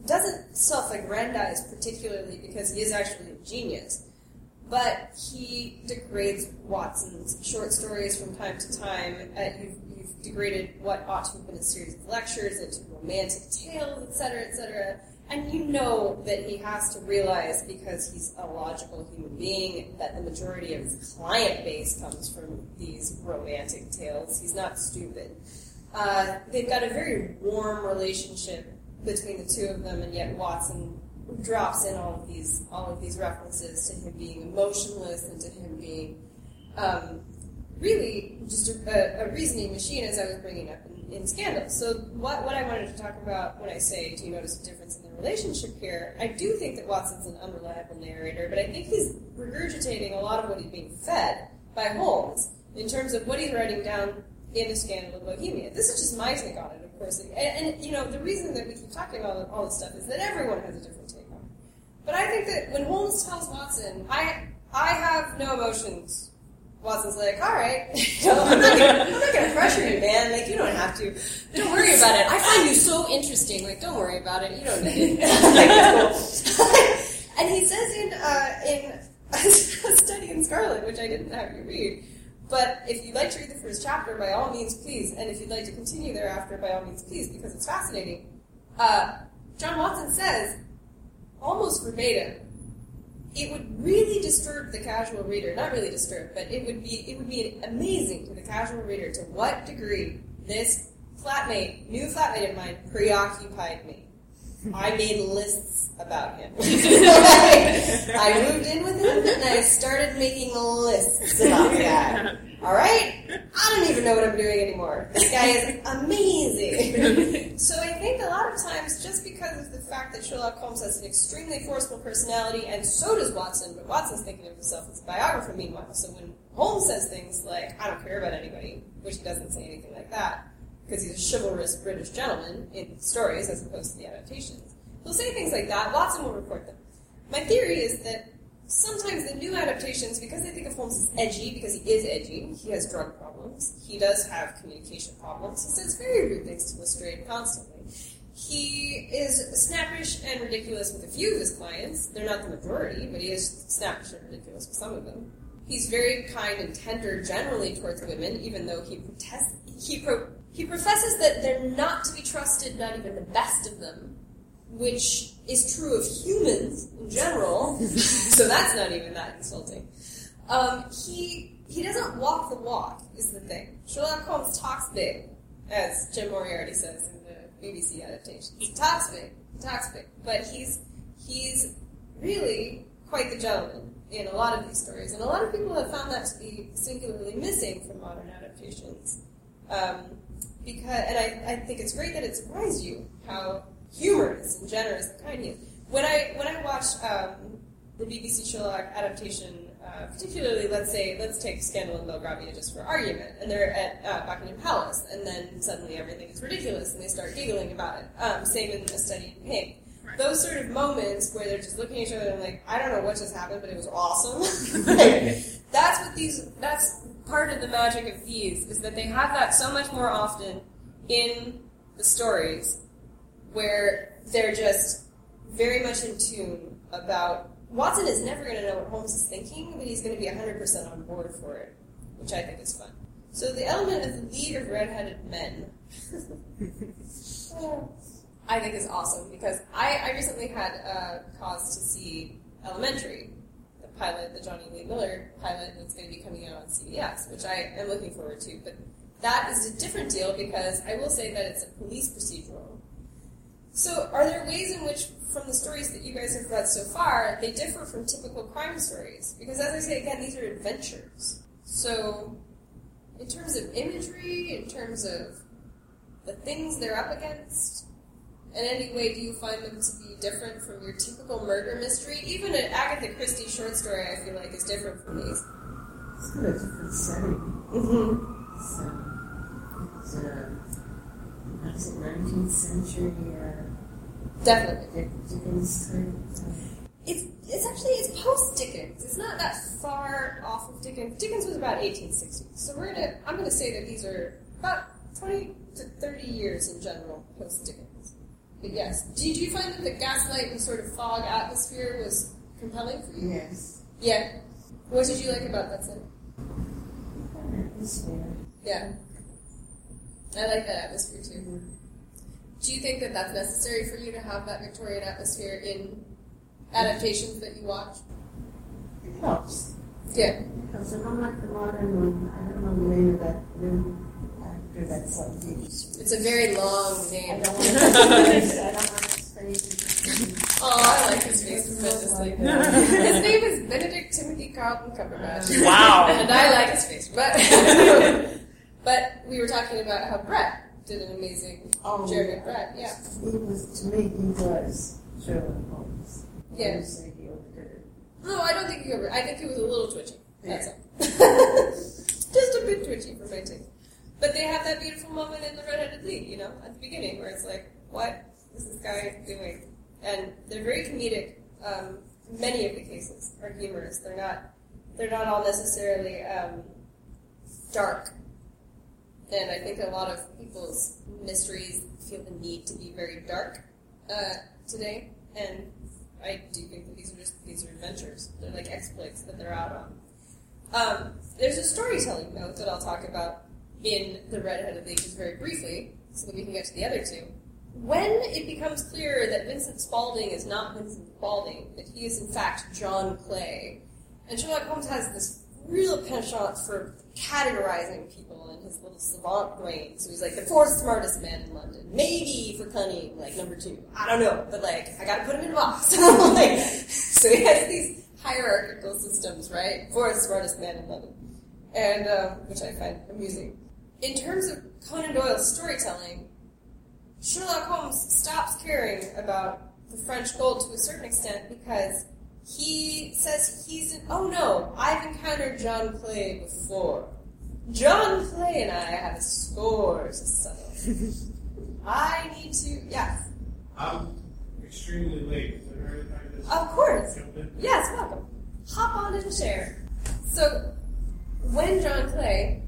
doesn't self-aggrandize particularly because he is actually a genius, but he degrades Watson's short stories from time to time. Uh, you've, you've degraded what ought to have been a series of lectures into romantic tales, et cetera, et cetera. And you know that he has to realize, because he's a logical human being, that the majority of his client base comes from these romantic tales. He's not stupid. Uh, they've got a very warm relationship between the two of them, and yet Watson drops in all of these all of these references to him being emotionless and to him being um, really just a, a reasoning machine, as I was bringing up in, in Scandal. So what, what I wanted to talk about when I say, do you notice a difference in the relationship here, I do think that Watson's an unreliable narrator, but I think he's regurgitating a lot of what he's being fed by Holmes in terms of what he's writing down in The Scandal of Bohemia. This is just my take on it, of course. And, and you know, the reason that we keep talking about all this stuff is that everyone has a different take on it. But I think that when Holmes tells Watson, I I have no emotions, Watson's like, all right, I'm not gonna, I'm not gonna pressure you, man. Like, you don't have to. Don't worry about it. I find you so interesting. Like, don't worry about it. You don't need it. Like, it's cool. And he says in uh, in A Study in Scarlet, which I didn't have you read, but if you'd like to read the first chapter, by all means, please. And if you'd like to continue thereafter, by all means, please, because it's fascinating. Uh, John Watson says, almost verbatim, it would really disturb the casual reader, not really disturb, but it would be it would be amazing to the casual reader to what degree this flatmate, new flatmate of mine, preoccupied me. I made lists about him. I moved in with him and I started making lists about the guy. All right? I don't even know what I'm doing anymore. This guy is amazing. So I think a lot of times, just because of the fact that Sherlock Holmes has an extremely forceful personality, and so does Watson, but Watson's thinking of himself as a biographer meanwhile. So when Holmes says things like, I don't care about anybody, which he doesn't say anything like that, because he's a chivalrous British gentleman in stories as opposed to the adaptations. He'll say things like that. Watson will report them. My theory is that sometimes the new adaptations, because they think of Holmes as edgy, because he is edgy, he has drug problems, he does have communication problems, he says very rude things to Lestrade constantly. He is snappish and ridiculous with a few of his clients. They're not the majority, but he is snappish and ridiculous with some of them. He's very kind and tender generally towards women, even though he protests, he pro, he professes that they're not to be trusted, not even the best of them, which is true of humans in general, so that's not even that insulting. Um, he he doesn't walk the walk, is the thing. Sherlock Holmes talks big, as Jim Moriarty says in the B B C adaptation. He talks big, he talks big, but he's he's really quite the gentleman in a lot of these stories, and a lot of people have found that to be singularly missing from modern adaptations. Um, because, and I, I think it's great that it surprised you how humorous and generous and kind he is. When I when I watched um, the B B C Sherlock adaptation, uh, particularly, let's say, let's take Scandal in Belgravia just for argument, and they're at uh, Buckingham Palace, and then suddenly everything is ridiculous, and they start giggling about it. Um, same in A Study in Pink. Right. Those sort of moments where they're just looking at each other and like, I don't know what just happened, but it was awesome. Like, that's what these. That's part of the magic of these, is that they have that so much more often in the stories, where they're just very much in tune about... Watson is never going to know what Holmes is thinking, but he's going to be one hundred percent on board for it, which I think is fun. So the element of the lead of red-headed men, I think is awesome, because I, I recently had a cause to see Elementary, the pilot, the Johnny Lee Miller pilot that's going to be coming out on C B S, which I am looking forward to. But that is a different deal, because I will say that it's a police procedural. So are there ways in which, from the stories that you guys have read so far, they differ from typical crime stories? Because as I say, again, these are adventures. So in terms of imagery, in terms of the things they're up against, in any way do you find them to be different from your typical murder mystery? Even an Agatha Christie short story, I feel like, is different from these. It's got a different setting. Mm-hmm. So, it's a, what's it, nineteenth century, uh, Definitely. Dickens kind of. It's it's actually it's post Dickens. It's not that far off of Dickens. Dickens was about eighteen sixty. So we're gonna I'm gonna say that these are about twenty to thirty years in general post Dickens. but yes. Did you find that the gaslight and sort of fog atmosphere was compelling for you? Yes. Yeah. What did you like about that setting? Atmosphere. Yeah. I like that atmosphere too. Do you think that that's necessary for you to have that Victorian atmosphere in adaptations that you watch? It helps. Yeah. Because I don't like the modern one. I don't know the name of that new actor that's on T V. It's a very long I name. don't want to I don't want to say. Oh, I like his face tremendously. His name is Benedict Timothy Carlton Cumberbatch. Wow. And I like his face. But but we were talking about how Brett did an amazing Oh, Jeremy yeah. Brett, yeah. He was, to me, he was Sherlock Holmes. I Yeah. would say he overdid it. No, I don't think he over. I think he was a little twitchy. That's all. Just a bit twitchy for my taste. But they have that beautiful moment in the Red-Headed League, you know, at the beginning, where it's like, what is this guy doing? And they're very comedic. Um, many of the cases are humorous. They're not. They're not all necessarily um, dark. And I think a lot of people's mysteries feel the need to be very dark uh, today. And I do think that these are just these are adventures. They're like exploits that they're out on. Um, there's a storytelling note that I'll talk about in the Red-Headed League just very briefly, so that we can get to the other two. When it becomes clear that Vincent Spaulding is not Vincent Spaulding, that he is in fact John Clay, and Sherlock Holmes has this real penchant for categorizing people in his little savant brain. So he's like the fourth smartest man in London. Maybe for cunning, like number two. I don't know, but like I gotta put him in a box. Like, so he has these hierarchical systems, right? Fourth smartest man in London, and um, which I find amusing. In terms of Conan Doyle's storytelling, Sherlock Holmes stops caring about the French gold to a certain extent because he says he's an, oh no, I've encountered John Clay before. John Clay and I have a score to settle. I need to, yes. I'm extremely late. Is that right? I just Of course. jumped in. Yes, welcome. Hop on and share. So, when John Clay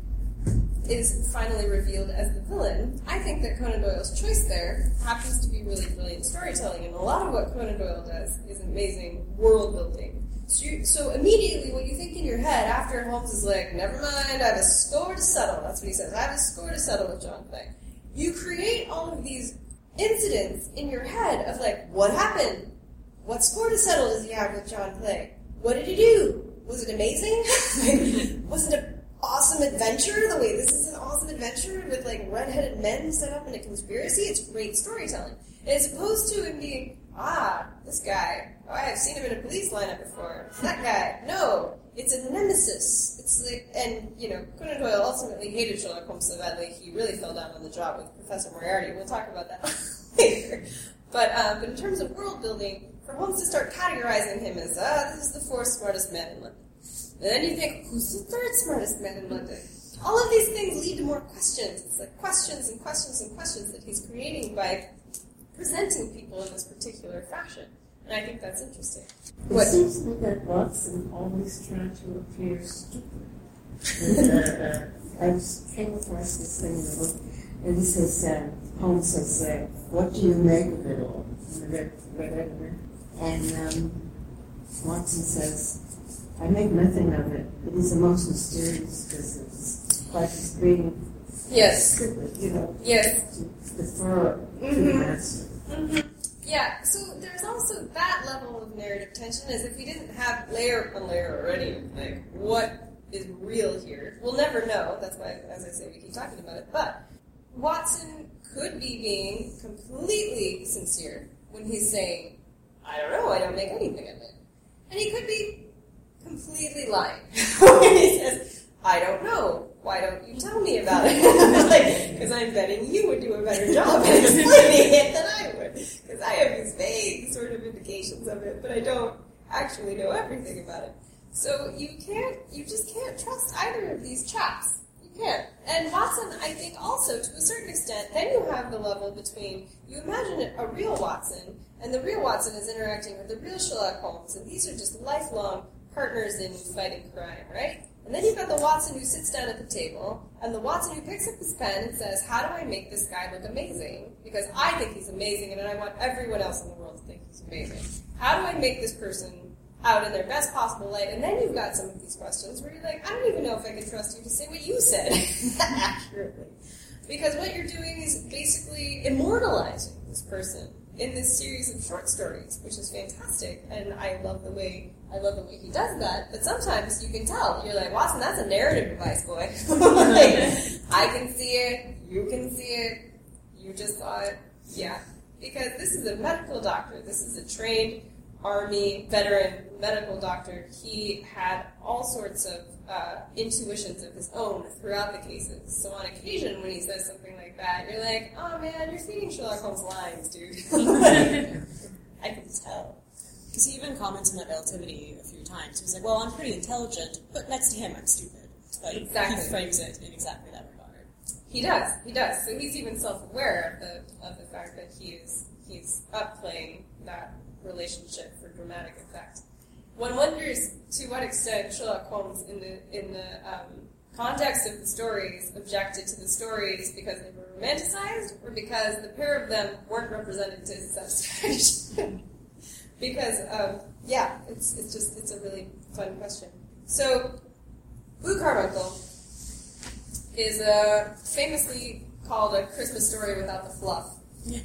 is finally revealed as the villain, I think that Conan Doyle's choice there happens to be really brilliant storytelling, and a lot of what Conan Doyle does is amazing world building. So, you, so immediately what you think in your head after Holmes is like, never mind, I have a score to settle. That's what he says. I have a score to settle with John Clay. You create all of these incidents in your head of like, what happened? What score to settle does he have with John Clay? What did he do? Was it amazing? Like, was it an awesome adventure? The way this is an awesome adventure with like red-headed men set up in a conspiracy? It's great storytelling. As opposed to him being, ah, this guy, oh, I've seen him in a police lineup before. That guy, no, it's a nemesis. It's like, and you know, Conan Doyle ultimately hated Sherlock Holmes so badly he really fell down on the job with Professor Moriarty. We'll talk about that later. But, um, but in terms of world building, for Holmes to start categorizing him as, ah, this is the fourth smartest man in London. And then you think, who's the third smartest man in London? All of these things lead to more questions. It's like questions and questions and questions that he's creating by presenting people in this particular fashion. And I think that's interesting. It What? seems to me that Watson always tried to appear stupid. And, uh, uh, I just came across this thing in the book, and it says, uh, Holmes says, uh, what do you make of it all? And the red, red editor. And um, Watson says, I make nothing of it. It is the most mysterious business. Like it's being Yes. stupid, you know, Yes. to defer to the master. Mm-hmm. Yeah, so there's also that level of narrative tension as if we didn't have layer upon layer already. Like, what is real here? We'll never know. That's why, as I say, we keep talking about it. But Watson could be being completely sincere when he's saying, I don't know, I don't make anything of it. And he could be completely lying when he says, I don't know. Why don't you tell me about it? Like, because I'm betting you would do a better job at explaining it than I would. Because I have these vague sort of indications of it, but I don't actually know everything about it. So you can't, you just can't trust either of these chaps. You can't. And Watson, I think also, to a certain extent, then you have the level between, you imagine a real Watson, and the real Watson is interacting with the real Sherlock Holmes, and these are just lifelong partners in fighting crime, right? And then you've got the Watson who sits down at the table, and the Watson who picks up his pen and says, how do I make this guy look amazing? Because I think he's amazing, and I want everyone else in the world to think he's amazing. How do I make this person out in their best possible light? And then you've got some of these questions where you're like, I don't even know if I can trust you to say what you said accurately. Because what you're doing is basically immortalizing this person in this series of short stories, which is fantastic, and I love the way I love the way he does that. But sometimes you can tell. You're like, Watson, that's a narrative device, boy. Like, I can see it. You can see it. You just saw it. Yeah, because this is a medical doctor. This is a trained Army veteran medical doctor. He had all sorts of uh, intuitions of his own throughout the cases. So on occasion, when he says something like that, you're like, oh man, you're feeding Sherlock Holmes lines, dude. I can tell. Because he even comments on that relativity a few times. He was like, well, I'm pretty intelligent, but next to him, I'm stupid. Like, exactly. He frames it in exactly that regard. He does. He does. So he's even self-aware of the of the fact that he is he's upplaying that relationship for dramatic effect. One wonders to what extent Sherlock Holmes, in the in the um, context of the stories, objected to the stories because they were romanticized, or because the pair of them weren't represented to his satisfaction. Because, um, yeah, it's it's just, it's a really fun question. So, Blue Carbuncle is uh, famously called A Christmas Story Without the Fluff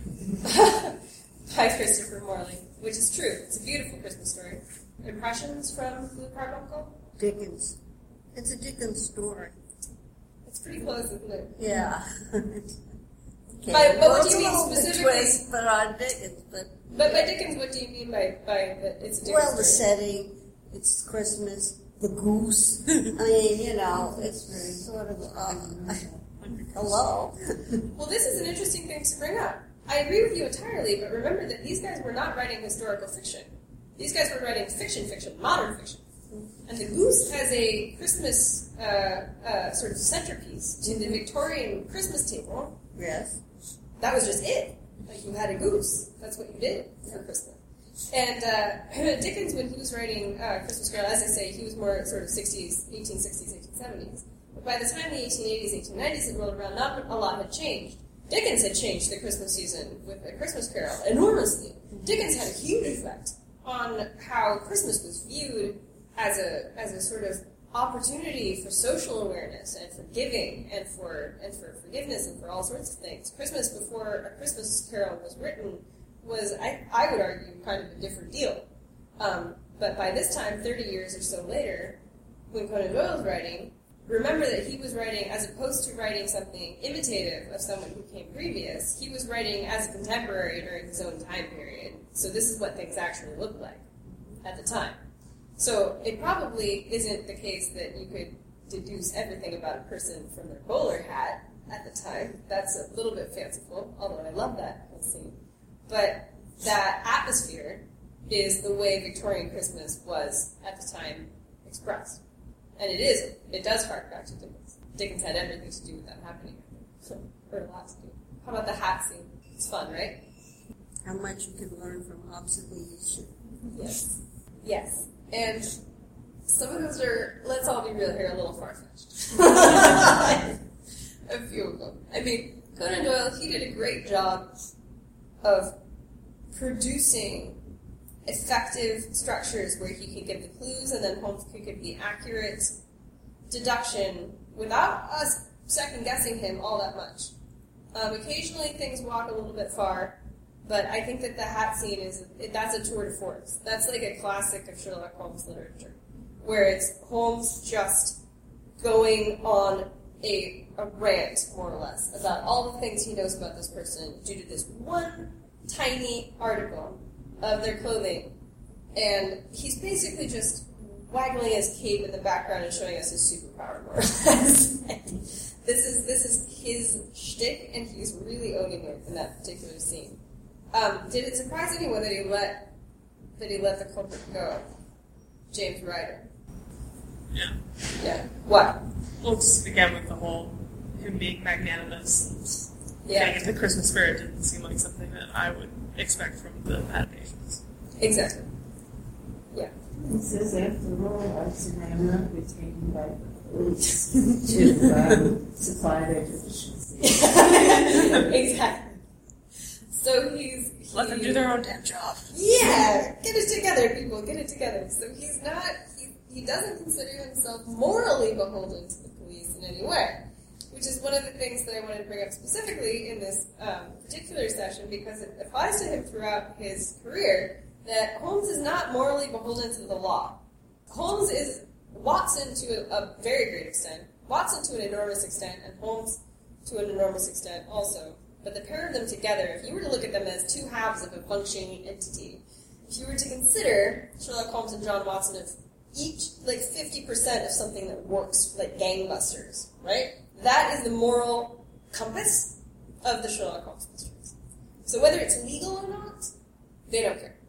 by Christopher Morley, which is true. It's a beautiful Christmas story. Impressions from Blue Carbuncle? Dickens. It's a Dickens story. It's pretty close, isn't it? Yeah. Okay. By, but what Well, do you it's a mean little bit specifically? twist, but on Dickens, but But by Dickens, what do you mean by, by that it's a Dickens well, the story? setting, it's Christmas, the goose. I mean, you know, it's sort of uh, hello. Well, this is an interesting thing to bring up. I agree with you entirely, but remember that these guys were not writing historical fiction. These guys were writing fiction, fiction, modern fiction. And the goose as a Christmas uh, uh, sort of centerpiece to the Victorian Christmas table. Yes. That was just it. Like, you had a goose. That's what you did for Christmas. And uh, Dickens, when he was writing uh, Christmas Carol, as I say, he was more sort of sixties, eighteen sixties, eighteen seventies. But by the time the eighteen eighties, eighteen nineties had rolled around, not a lot had changed. Dickens had changed the Christmas season with A Christmas Carol enormously. Dickens had a huge effect on how Christmas was viewed as a as a sort of opportunity for social awareness and for giving and for and for forgiveness and for all sorts of things. Christmas before A Christmas Carol was written was, I, I would argue, kind of a different deal. Um, but by this time, thirty years or so later, when Conan Doyle was writing, remember that he was writing, as opposed to writing something imitative of someone who came previous, he was writing as a contemporary during his own time period. So this is what things actually looked like at the time. So it probably isn't the case that you could deduce everything about a person from their bowler hat at the time. That's a little bit fanciful, although I love that whole scene. But that atmosphere is the way Victorian Christmas was at the time expressed. And it is, it does hark back to Dickens. Dickens had everything to do with that happening, or a lot to do. How about the hat scene? It's fun, right? How much you can learn from observation. Yes. Yes. And some of those are, let's all be real here, a little far-fetched. A few of them. I mean, Conan Doyle, he did a great job of producing effective structures where he could give the clues and then Holmes could give the accurate deduction without us second-guessing him all that much. Um, occasionally things walk a little bit far, but I think that the hat scene is, that's a tour de force. That's like a classic of Sherlock Holmes literature, where it's Holmes just going on a, a rant, more or less, about all the things he knows about this person due to this one tiny article of their clothing. And he's basically just waggling his cape in the background and showing us his superpower, more or less. This is this is his shtick, and he's really owning it in that particular scene. Um, did it surprise anyone that he let that he let the culprit go, James Ryder? Yeah. Yeah. What? Well, just again with the whole him being magnanimous and Yeah. getting into the Christmas spirit didn't seem like something that I would expect from the adaptations. Exactly. Yeah. It says, after all, arts and are not retained by the police to um, supply their deficiencies. Exactly. So he's... He, Let them do their own damn job. Yeah! Get it together, people. Get it together. So he's not... He, he doesn't consider himself morally beholden to the police in any way. Which is one of the things that I wanted to bring up specifically in this um, particular session, because it applies to him throughout his career, that Holmes is not morally beholden to the law. Holmes is Watson to a, a very great extent, Watson to an enormous extent, and Holmes to an enormous extent also. But the pair of them together, if you were to look at them as two halves of a functioning entity, if you were to consider Sherlock Holmes and John Watson as each like fifty percent of something that works like gangbusters, right? That is the moral compass of the Sherlock Holmes mysteries. So whether it's legal or not, they don't care.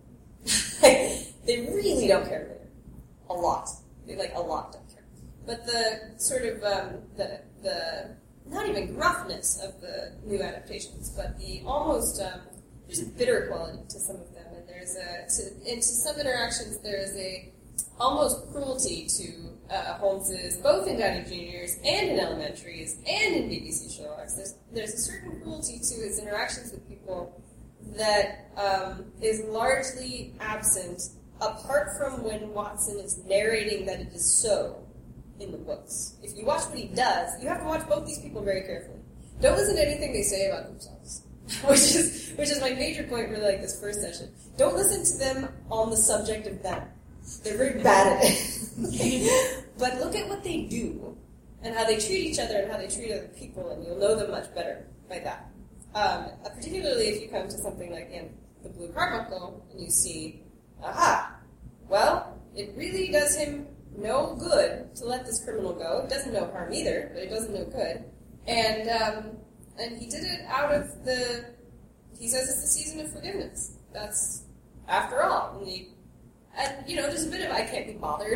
They really don't care later. A lot. They like a lot don't care. But the sort of um, the the not even gruffness of the new adaptations, but the almost um, there's a bitter quality to some of them, and there's a to, and to some interactions there is a almost cruelty to uh, Holmes's, both in Downey Junior's and in Elementaries and in B B C Sherlock's. There's there's a certain cruelty to his interactions with people that um, is largely absent, apart from when Watson is narrating that it is so in the books. If you watch what he does, you have to watch both these people very carefully. Don't listen to anything they say about themselves, which is which is my major point for like this first session. Don't listen to them on the subject of them. They're very bad at it. But look at what they do and how they treat each other and how they treat other people, and you'll know them much better by that. Um, particularly if you come to something like in The Blue Carbuncle and you see, aha, well, it really does him no good to let this criminal go. It doesn't no harm either, but it doesn't no good. And um, and he did it out of the, he says it's the season of forgiveness. That's, after all, and he And, you know, there's a bit of, I can't be bothered.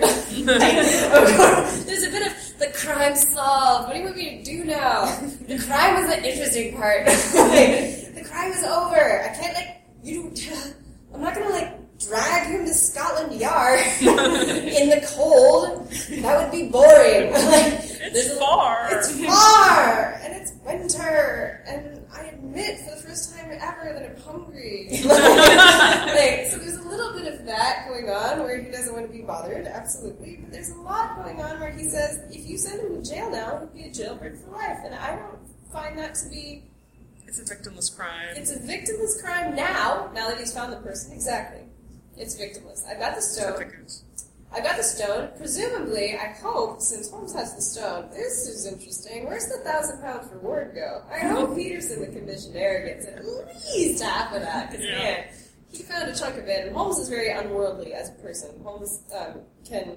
There's a bit of, the crime solved. What do you want me to do now? The crime was the interesting part. Like, the crime is over. I can't, like, you don't, I'm not going to, like, drag him to Scotland Yard in the cold. That would be boring. Like, it's far. A, it's far. And it's winter. And I admit, for the first time ever, that I'm hungry. Like, so there's a little bit of that going on where he doesn't want to be bothered, absolutely. But there's a lot going on where he says, if you send him to jail now, he'll be a jailbird for life. And I don't find that to be... It's a victimless crime. It's a victimless crime now, now that he's found the person. Exactly. It's victimless. I've got the stone. I've got the stone. Presumably, I hope, since Holmes has the stone, this is interesting. Where's the thousand pounds reward go? I hope Peterson, the commissionaire, gets at least half of that. Because, yeah. man, he found a chunk of it. And Holmes is very unworldly as a person. Holmes um, can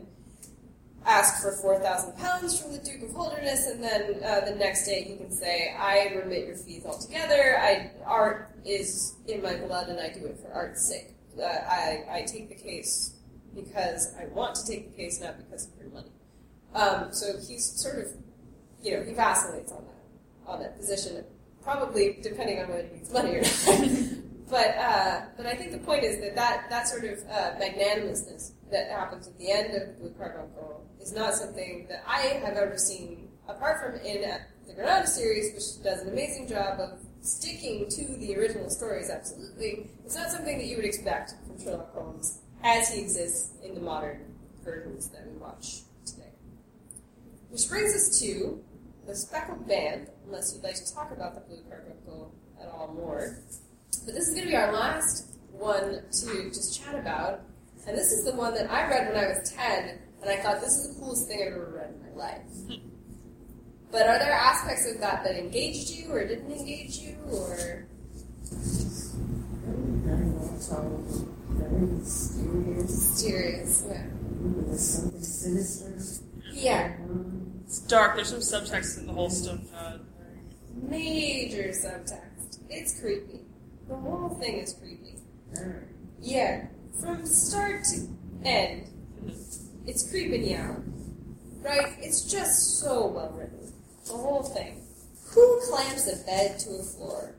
ask for four thousand pounds from the Duke of Holderness, and then uh, the next day he can say, I remit your fees altogether. I, art is in my blood, and I do it for art's sake. Uh, I, I take the case because I want to take the case, not because of your money. Um, so he's sort of, you know, he vacillates on that, on that position, probably depending on whether he needs money or not. but uh, but I think the point is that that, that sort of uh, magnanimousness that happens at the end of The Blue Carbuncle is not something that I have ever seen, apart from in uh, the Granada series, which does an amazing job of sticking to the original stories, absolutely. It's not something that you would expect from Sherlock Holmes as he exists in the modern versions that we watch today. Which brings us to The Speckled Band, unless you'd like to talk about The Blue Carbuncle at all more. But this is going to be our last one to just chat about, and this is the one that I read when I was ten, and I thought this is the coolest thing I've ever read in my life. But are there aspects of that that engaged you or didn't engage you, or? Very well very mysterious. Mysterious, yeah. There's something sinister. Yeah. It's dark. There's some subtext in the whole stuff. Uh, Major subtext. It's creepy. The whole thing is creepy. Very. Yeah. From start to end, it's creeping you out. Right? It's just so well written. The whole thing. Who clamps a bed to a floor?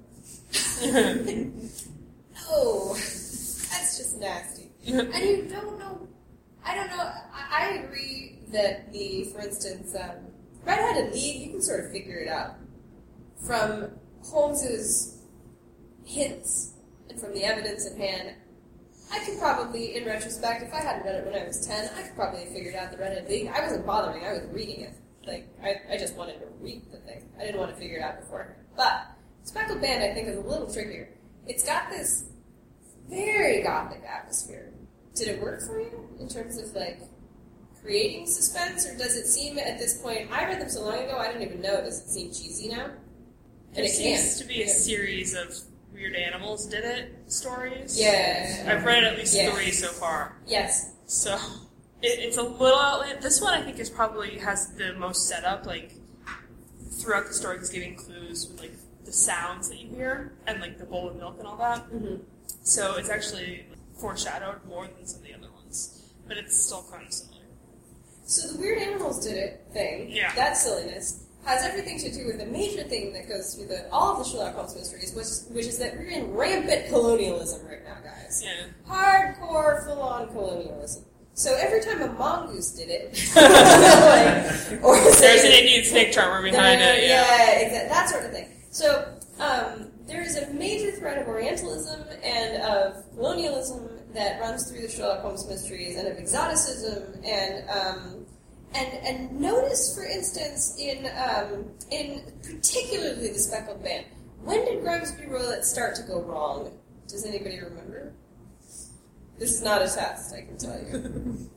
No. That's just nasty. And you don't know... I don't know. I, I agree that the, for instance, um, Red-Headed League, you can sort of figure it out from Holmes's hints and from the evidence in hand. I could probably, in retrospect, if I hadn't done it when I was ten, I could probably have figured out the Red-Headed League. I wasn't bothering, I was reading it. Like, I, I just wanted to read the thing. I didn't want to figure it out beforehand. But Speckled Band, I think, is a little trickier. It's got this very gothic atmosphere. Did it work for you in terms of, like, creating suspense, or does it seem at this point, I read them so long ago, I don't even know, does it seem cheesy now? There And it seems can. to be a Yeah. series of Weird Animals Did It stories. Yeah. I've read at least Yeah. three so far. Yes. So it, it's a little outlandish. This one I think is probably has the most setup. Like throughout the story, he's giving clues with like the sounds that you hear and like the bowl of milk and all that. Mm-hmm. So it's actually foreshadowed more than some of the other ones, but it's still kind of similar. So the Weird Animals Did It thing, Yeah. that silliness, has everything to do with a major thing that goes through the, all of the Sherlock Holmes mysteries, which, which is that we're in rampant colonialism right now, guys. Yeah. Hardcore, full-on colonialism. So every time a mongoose did it, like, or There's say, an Indian snake charmer behind there- it. Yeah. yeah, exactly, that sort of thing. So um, there is a major thread of Orientalism and of colonialism that runs through the Sherlock Holmes mysteries, and of exoticism, and um, and and notice, for instance, in um, in particularly the Speckled Band, when did Grimesby Roylott start to go wrong? Does anybody remember? This is not a test, I can tell you.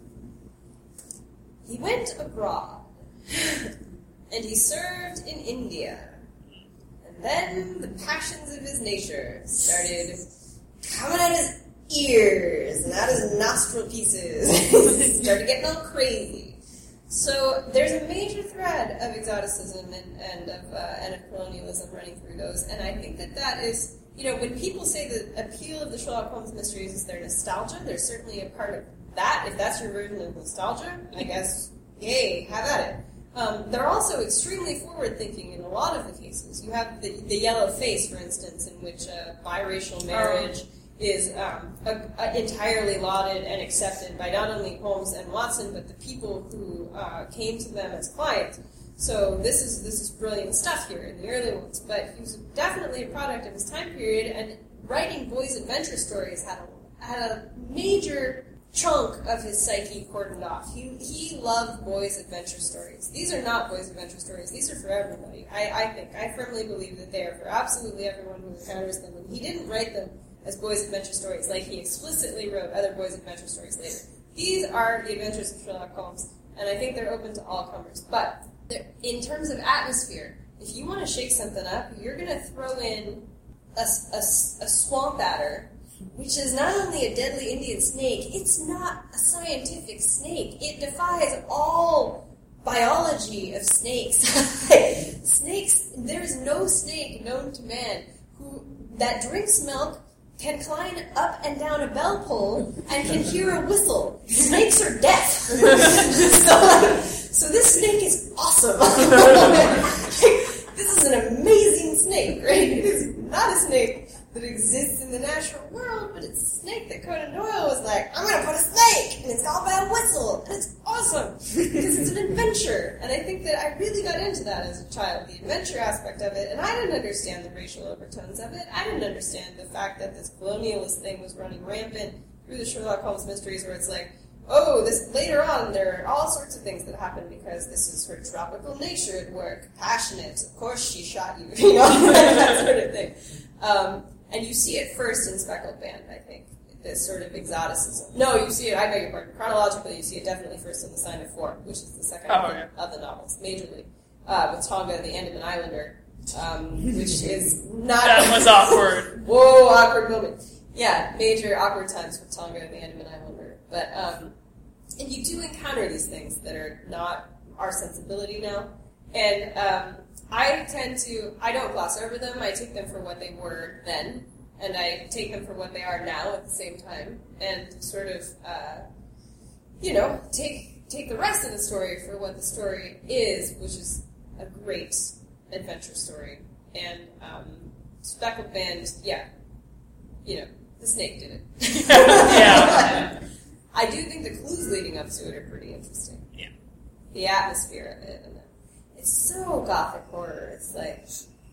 He went abroad, and he served in India. And then the passions of his nature started coming out his ears and out his nostril pieces. He started getting all crazy. So there's a major thread of exoticism and, and, of, uh, and of colonialism running through those, and I think that that is, you know, when people say the appeal of the Sherlock Holmes mysteries is their nostalgia, there's certainly a part of that. If that's your version of nostalgia, I guess, yay, have at it. Um, they're also extremely forward-thinking in a lot of the cases. You have the, the Yellow Face, for instance, in which a biracial marriage is um, a, a entirely lauded and accepted by not only Holmes and Watson, but the people who uh, came to them as clients. So this is this is brilliant stuff here in the early ones. But he was definitely a product of his time period, and writing boys' adventure stories had a, had a major chunk of his psyche cordoned off. He he loved boys' adventure stories. These are not boys' adventure stories. These are for everybody. I, I think. I firmly believe that they are for absolutely everyone who encounters them. And he didn't write them as boys' adventure stories like he explicitly wrote other boys' adventure stories later. These are the adventures of Sherlock Holmes, and I think they're open to all comers. But in terms of atmosphere, if you want to shake something up, you're going to throw in a, a, a swamp adder, which is not only a deadly Indian snake, it's not a scientific snake. It defies all biology of snakes. Snakes, there is no snake known to man who that drinks milk, can climb up and down a bell pole, and can hear a whistle. Snakes are deaf. so, like, so this snake is awesome. This is an amazing snake, right? It is not a snake that exists in the natural world, but it's a snake that Conan Doyle was like, I'm going to put a snake, and it's called by a whistle, and it's awesome, because it's an adventure. And I think that I really got into that as a child, the adventure aspect of it, and I didn't understand the racial overtones of it. I didn't understand the fact that this colonialist thing was running rampant through the Sherlock Holmes mysteries, where it's like, oh, this later on there are all sorts of things that happen because this is her tropical nature at work, passionate, of course she shot you, you know, that sort of thing. Um, and you see it first in Speckled Band, I think, this sort of exoticism. No, you see it, I beg your pardon, chronologically you see it definitely first in The Sign of Four, which is the second Oh, of, the, yeah. of the novels, majorly, uh, with Tonga, the Andaman Islander, um, which is not... That was awkward. Whoa, awkward moment. Yeah, major awkward times with Tonga, the Andaman Islander. But, um, and you do encounter these things that are not our sensibility now. And um, I tend to, I don't gloss over them. I take them for what they were then, and I take them for what they are now at the same time, and sort of, uh, you know, take take the rest of the story for what the story is, which is a great adventure story. And um, Speckled Band, yeah, you know, the snake did it. Yeah. I do think the clues leading up to it are pretty interesting. Yeah. The atmosphere of it. And it's so gothic horror. It's like,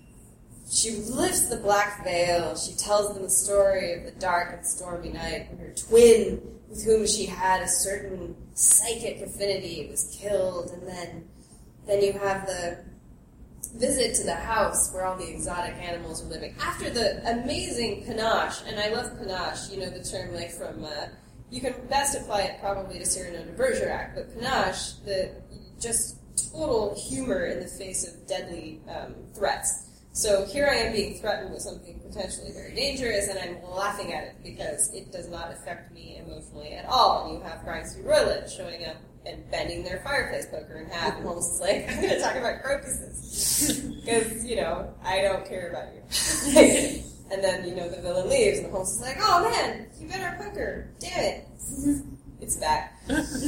she lifts the black veil. She tells them the story of the dark and stormy night when her twin, with whom she had a certain psychic affinity, was killed. And then, then you have the visit to the house where all the exotic animals are living. After the amazing panache, and I love panache, you know the term like from, uh, you can best apply it probably to Cyrano de Bergerac, but panache, the just total humor in the face of deadly um, threats. So here I am being threatened with something potentially very dangerous, and I'm laughing at it because it does not affect me emotionally at all. And you have Grimesby Roylott showing up and bending their fireplace poker in half, and Holmes is like, I'm going to talk about crocuses. Because, you know, I don't care about you. And then, you know, the villain leaves, and Holmes is like, oh man, you bet our poker. Damn it. It's back.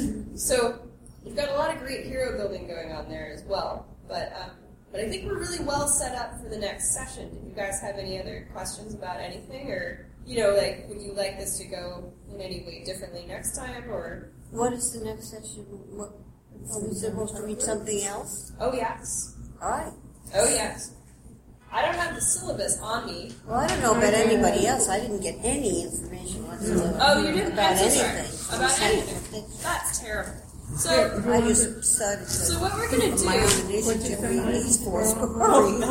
So, you've got a lot of great hero building going on there as well. But, um, but I think we're really well set up for the next session. Did you guys have any other questions about anything? Or, you know, like, would you like this to go in any way differently next time? Or What is the next session? What, are we supposed to read something else? Oh, yes. All right. Oh, yes. I don't have the syllabus on me. Well, I don't know about anybody else. I didn't get any information whatsoever Oh, you didn't? about I'm so sorry. anything. About anything. That's terrible. So, I just started to, so what we're going to my do... own initiative, read these four stories.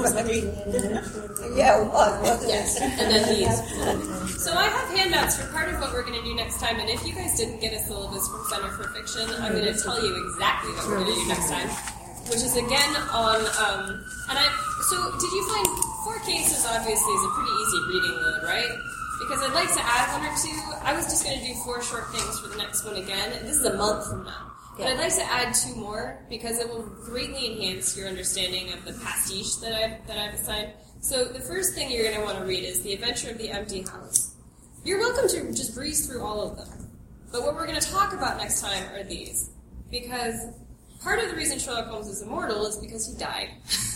Yeah, it was, wasn't it? Yes, and then these. So I have handouts for part of what we're going to do next time, and if you guys didn't get a syllabus from Center for Fiction, I'm going to tell you exactly what we're going to do next time, which is again on, um, and I, so did you find Four Cases obviously is a pretty easy reading load, right? Because I'd like to add one or two. I was just going to do four short things for the next one again, and this is a month from now. But I'd like to add two more because it will greatly enhance your understanding of the pastiche that I've, that I've assigned. So the first thing you're going to want to read is The Adventure of the Empty House. You're welcome to just breeze through all of them. But what we're going to talk about next time are these. Because part of the reason Sherlock Holmes is immortal is because he died.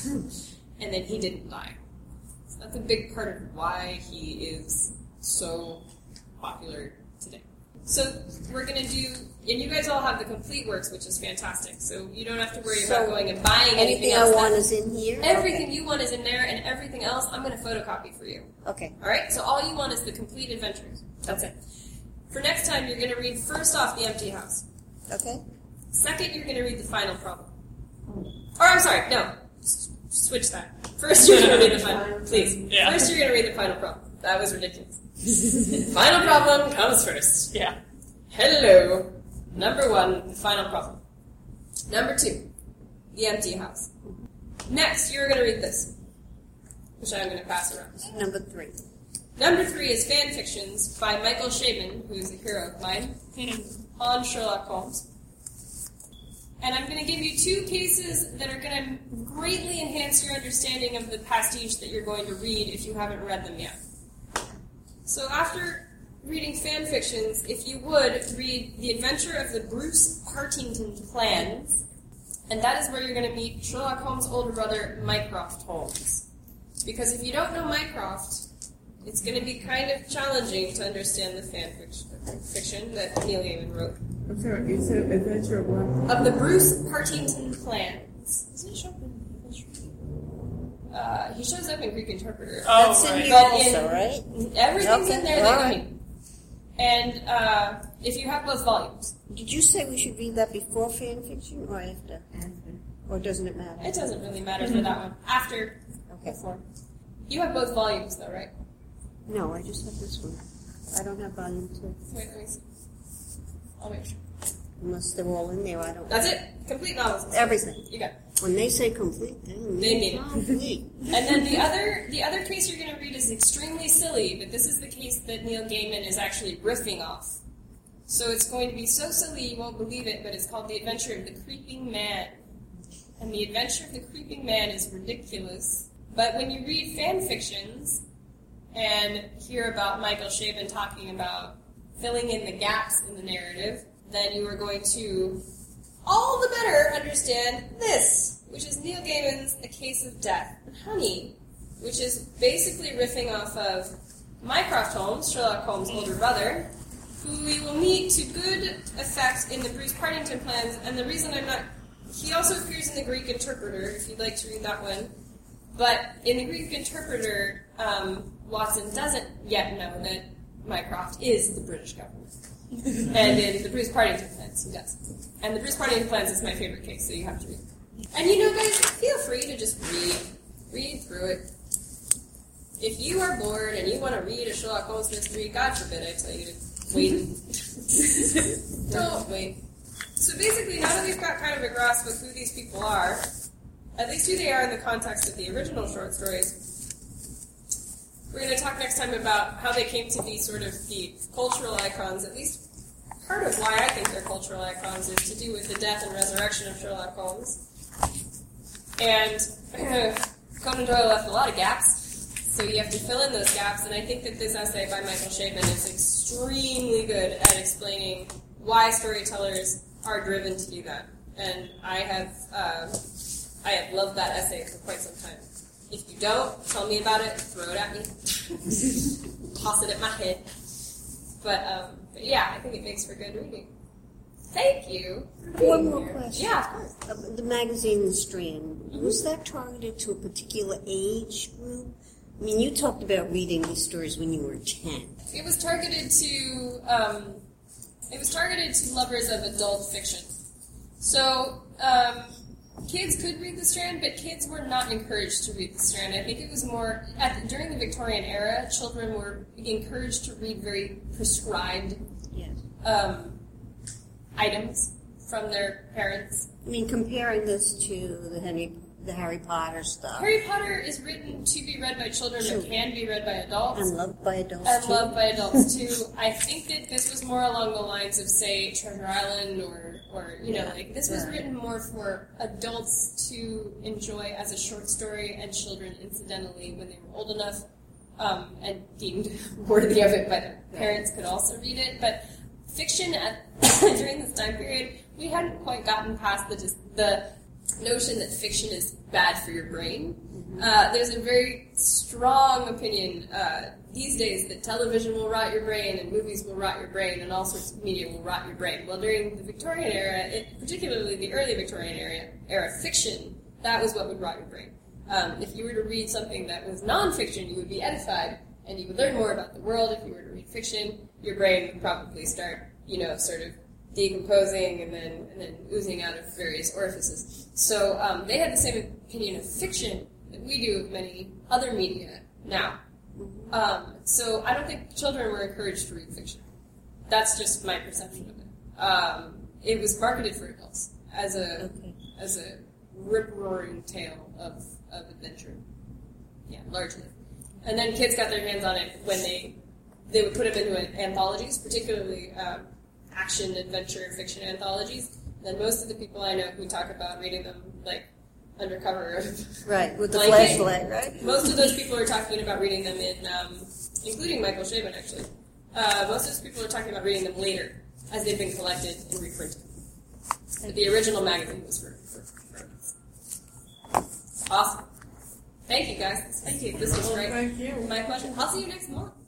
And then he didn't die. So that's a big part of why he is so popular today. So we're going to do, and you guys all have the complete works, which is fantastic. So you don't have to worry So about going and buying anything Anything else. I want That- is in here? Everything you want is in there, and everything else I'm going to photocopy for you. Okay. All right? So all you want is the complete adventures. That's it. For next time, you're going to read first off The Empty House. Okay. Second, you're going to read The Final Problem. Or I'm sorry, no. S- switch that. First, you're going to read the final. Please. Yeah. First, you're going to read The Final Problem. That was ridiculous. Final Problem comes first. Yeah. Hello. Number one, The Final Problem. Number two, The Empty House. Next, you're going to read this, which I'm going to pass around. Number three. Number three is Fan Fictions by Michael Chabon, who is a hero of mine, on Sherlock Holmes. And I'm going to give you two cases that are going to greatly enhance your understanding of the pastiche that you're going to read if you haven't read them yet. So after reading fan fictions, if you would, read The Adventure of the Bruce Partington Plans, and that is where you're going to meet Sherlock Holmes' older brother, Mycroft Holmes. Because if you don't know Mycroft, it's going to be kind of challenging to understand the fan fiction, fiction that Neil Gaiman wrote. I'm sorry, you said Adventure of what? Of the Bruce Partington Plans. Doesn't it show up in English? Uh, he shows up in Greek Interpreter. Oh, That's in right. here But also, in- right? Everything's Okay, in there all that right. you need. And uh, if you have both volumes, Did you say we should read that before fan fiction or after? Or doesn't it matter? it doesn't really matter for that one. After, Okay. before. You have both volumes, though, right? No, I just have this one. I don't have volume two. Wait, let me see. I'll make sure. Unless they're all in there, I don't. That's it. Complete novels. Everything. You got it. When they say complete, they mean They mean it. complete. And then the other the other case you're going to read is extremely silly, but this is the case that Neil Gaiman is actually riffing off. So it's going to be so silly you won't believe it, but it's called The Adventure of the Creeping Man. And The Adventure of the Creeping Man is ridiculous. But when you read fan fictions and hear about Michael Chabon talking about filling in the gaps in the narrative, then you are going to all the better understand this, which is Neil Gaiman's A Case of Death and Honey, which is basically riffing off of Mycroft Holmes, Sherlock Holmes' older brother, who we will meet to good effect in the Bruce Partington plans, and the reason I'm not... He also appears in the Greek Interpreter, if you'd like to read that one. But in the Greek Interpreter, um, Watson doesn't yet know that Mycroft is the British government. And in the Bruce Partington plans, he does. And the Bruce Partington plans is my favorite case, so you have to read it. And you know, guys, feel free to just read. Read through it. If you are bored and you want to read a Sherlock Holmes mystery, God forbid I tell you to wait. Don't wait. So basically, now that we've got kind of a grasp of who these people are, at least who they are in the context of the original short stories, we're going to talk next time about how they came to be sort of the cultural icons. At least part of why I think they're cultural icons is to do with the death and resurrection of Sherlock Holmes. And Conan Doyle left a lot of gaps, so you have to fill in those gaps, and I think that this essay by Michael Chabon is extremely good at explaining why storytellers are driven to do that. And I have um, I have loved that essay for quite some time. If you don't, tell me about it, throw it at me, toss it at my head. But, um, but yeah, I think it makes for good reading. Thank you. One more here. question. Yeah, of course. Uh, the magazine The Strand, was that targeted to a particular age group? I mean, you talked about reading these stories when you were ten. It was targeted to um, it was targeted to lovers of adult fiction. So um, kids could read The Strand, but kids were not encouraged to read The Strand. I think it was more at the, during the Victorian era, children were encouraged to read very prescribed Yes. um, items from their parents. I mean, comparing this to the Henry, the Harry Potter stuff. Harry Potter is written to be read by children, but Children. can be read by adults. And loved by adults, And too. loved by adults, too. I think that this was more along the lines of, say, Treasure Island, or, or you know, like, this was Yeah. written more for adults to enjoy as a short story, and children, incidentally, when they were old enough, um, and deemed worthy of it by their parents, could also read it. But fiction at during this time period, we hadn't quite gotten past the just the notion that fiction is bad for your brain. Uh, there's a very strong opinion uh, these days that television will rot your brain, and movies will rot your brain, and all sorts of media will rot your brain. Well, during the Victorian era, it, particularly the early Victorian era, era fiction, that was what would rot your brain. Um, if you were to read something that was nonfiction, you would be edified, and you would learn more about the world. If you were to read fiction, your brain would probably start, you know, sort of decomposing and then and then oozing out of various orifices. So um, they had the same opinion of fiction that we do of many other media now. Um, so I don't think children were encouraged to read fiction. That's just my perception of it. Um, it was marketed for adults as a Okay. as a rip-roaring tale of, of adventure. Yeah, largely. And then kids got their hands on it when they they would put them into anthologies, particularly um, action, adventure, fiction anthologies. And then most of the people I know who talk about reading them, like, under cover of Right, with the blanket, flashlight, right? most of those people are talking about reading them in, um, including Michael Chabon, actually. Uh, most of those people are talking about reading them later, as they've been collected and reprinted. But the original magazine was for, for, for Awesome. Thank you, guys. Thank you. This was great. Thank you. My pleasure. I'll see you next month.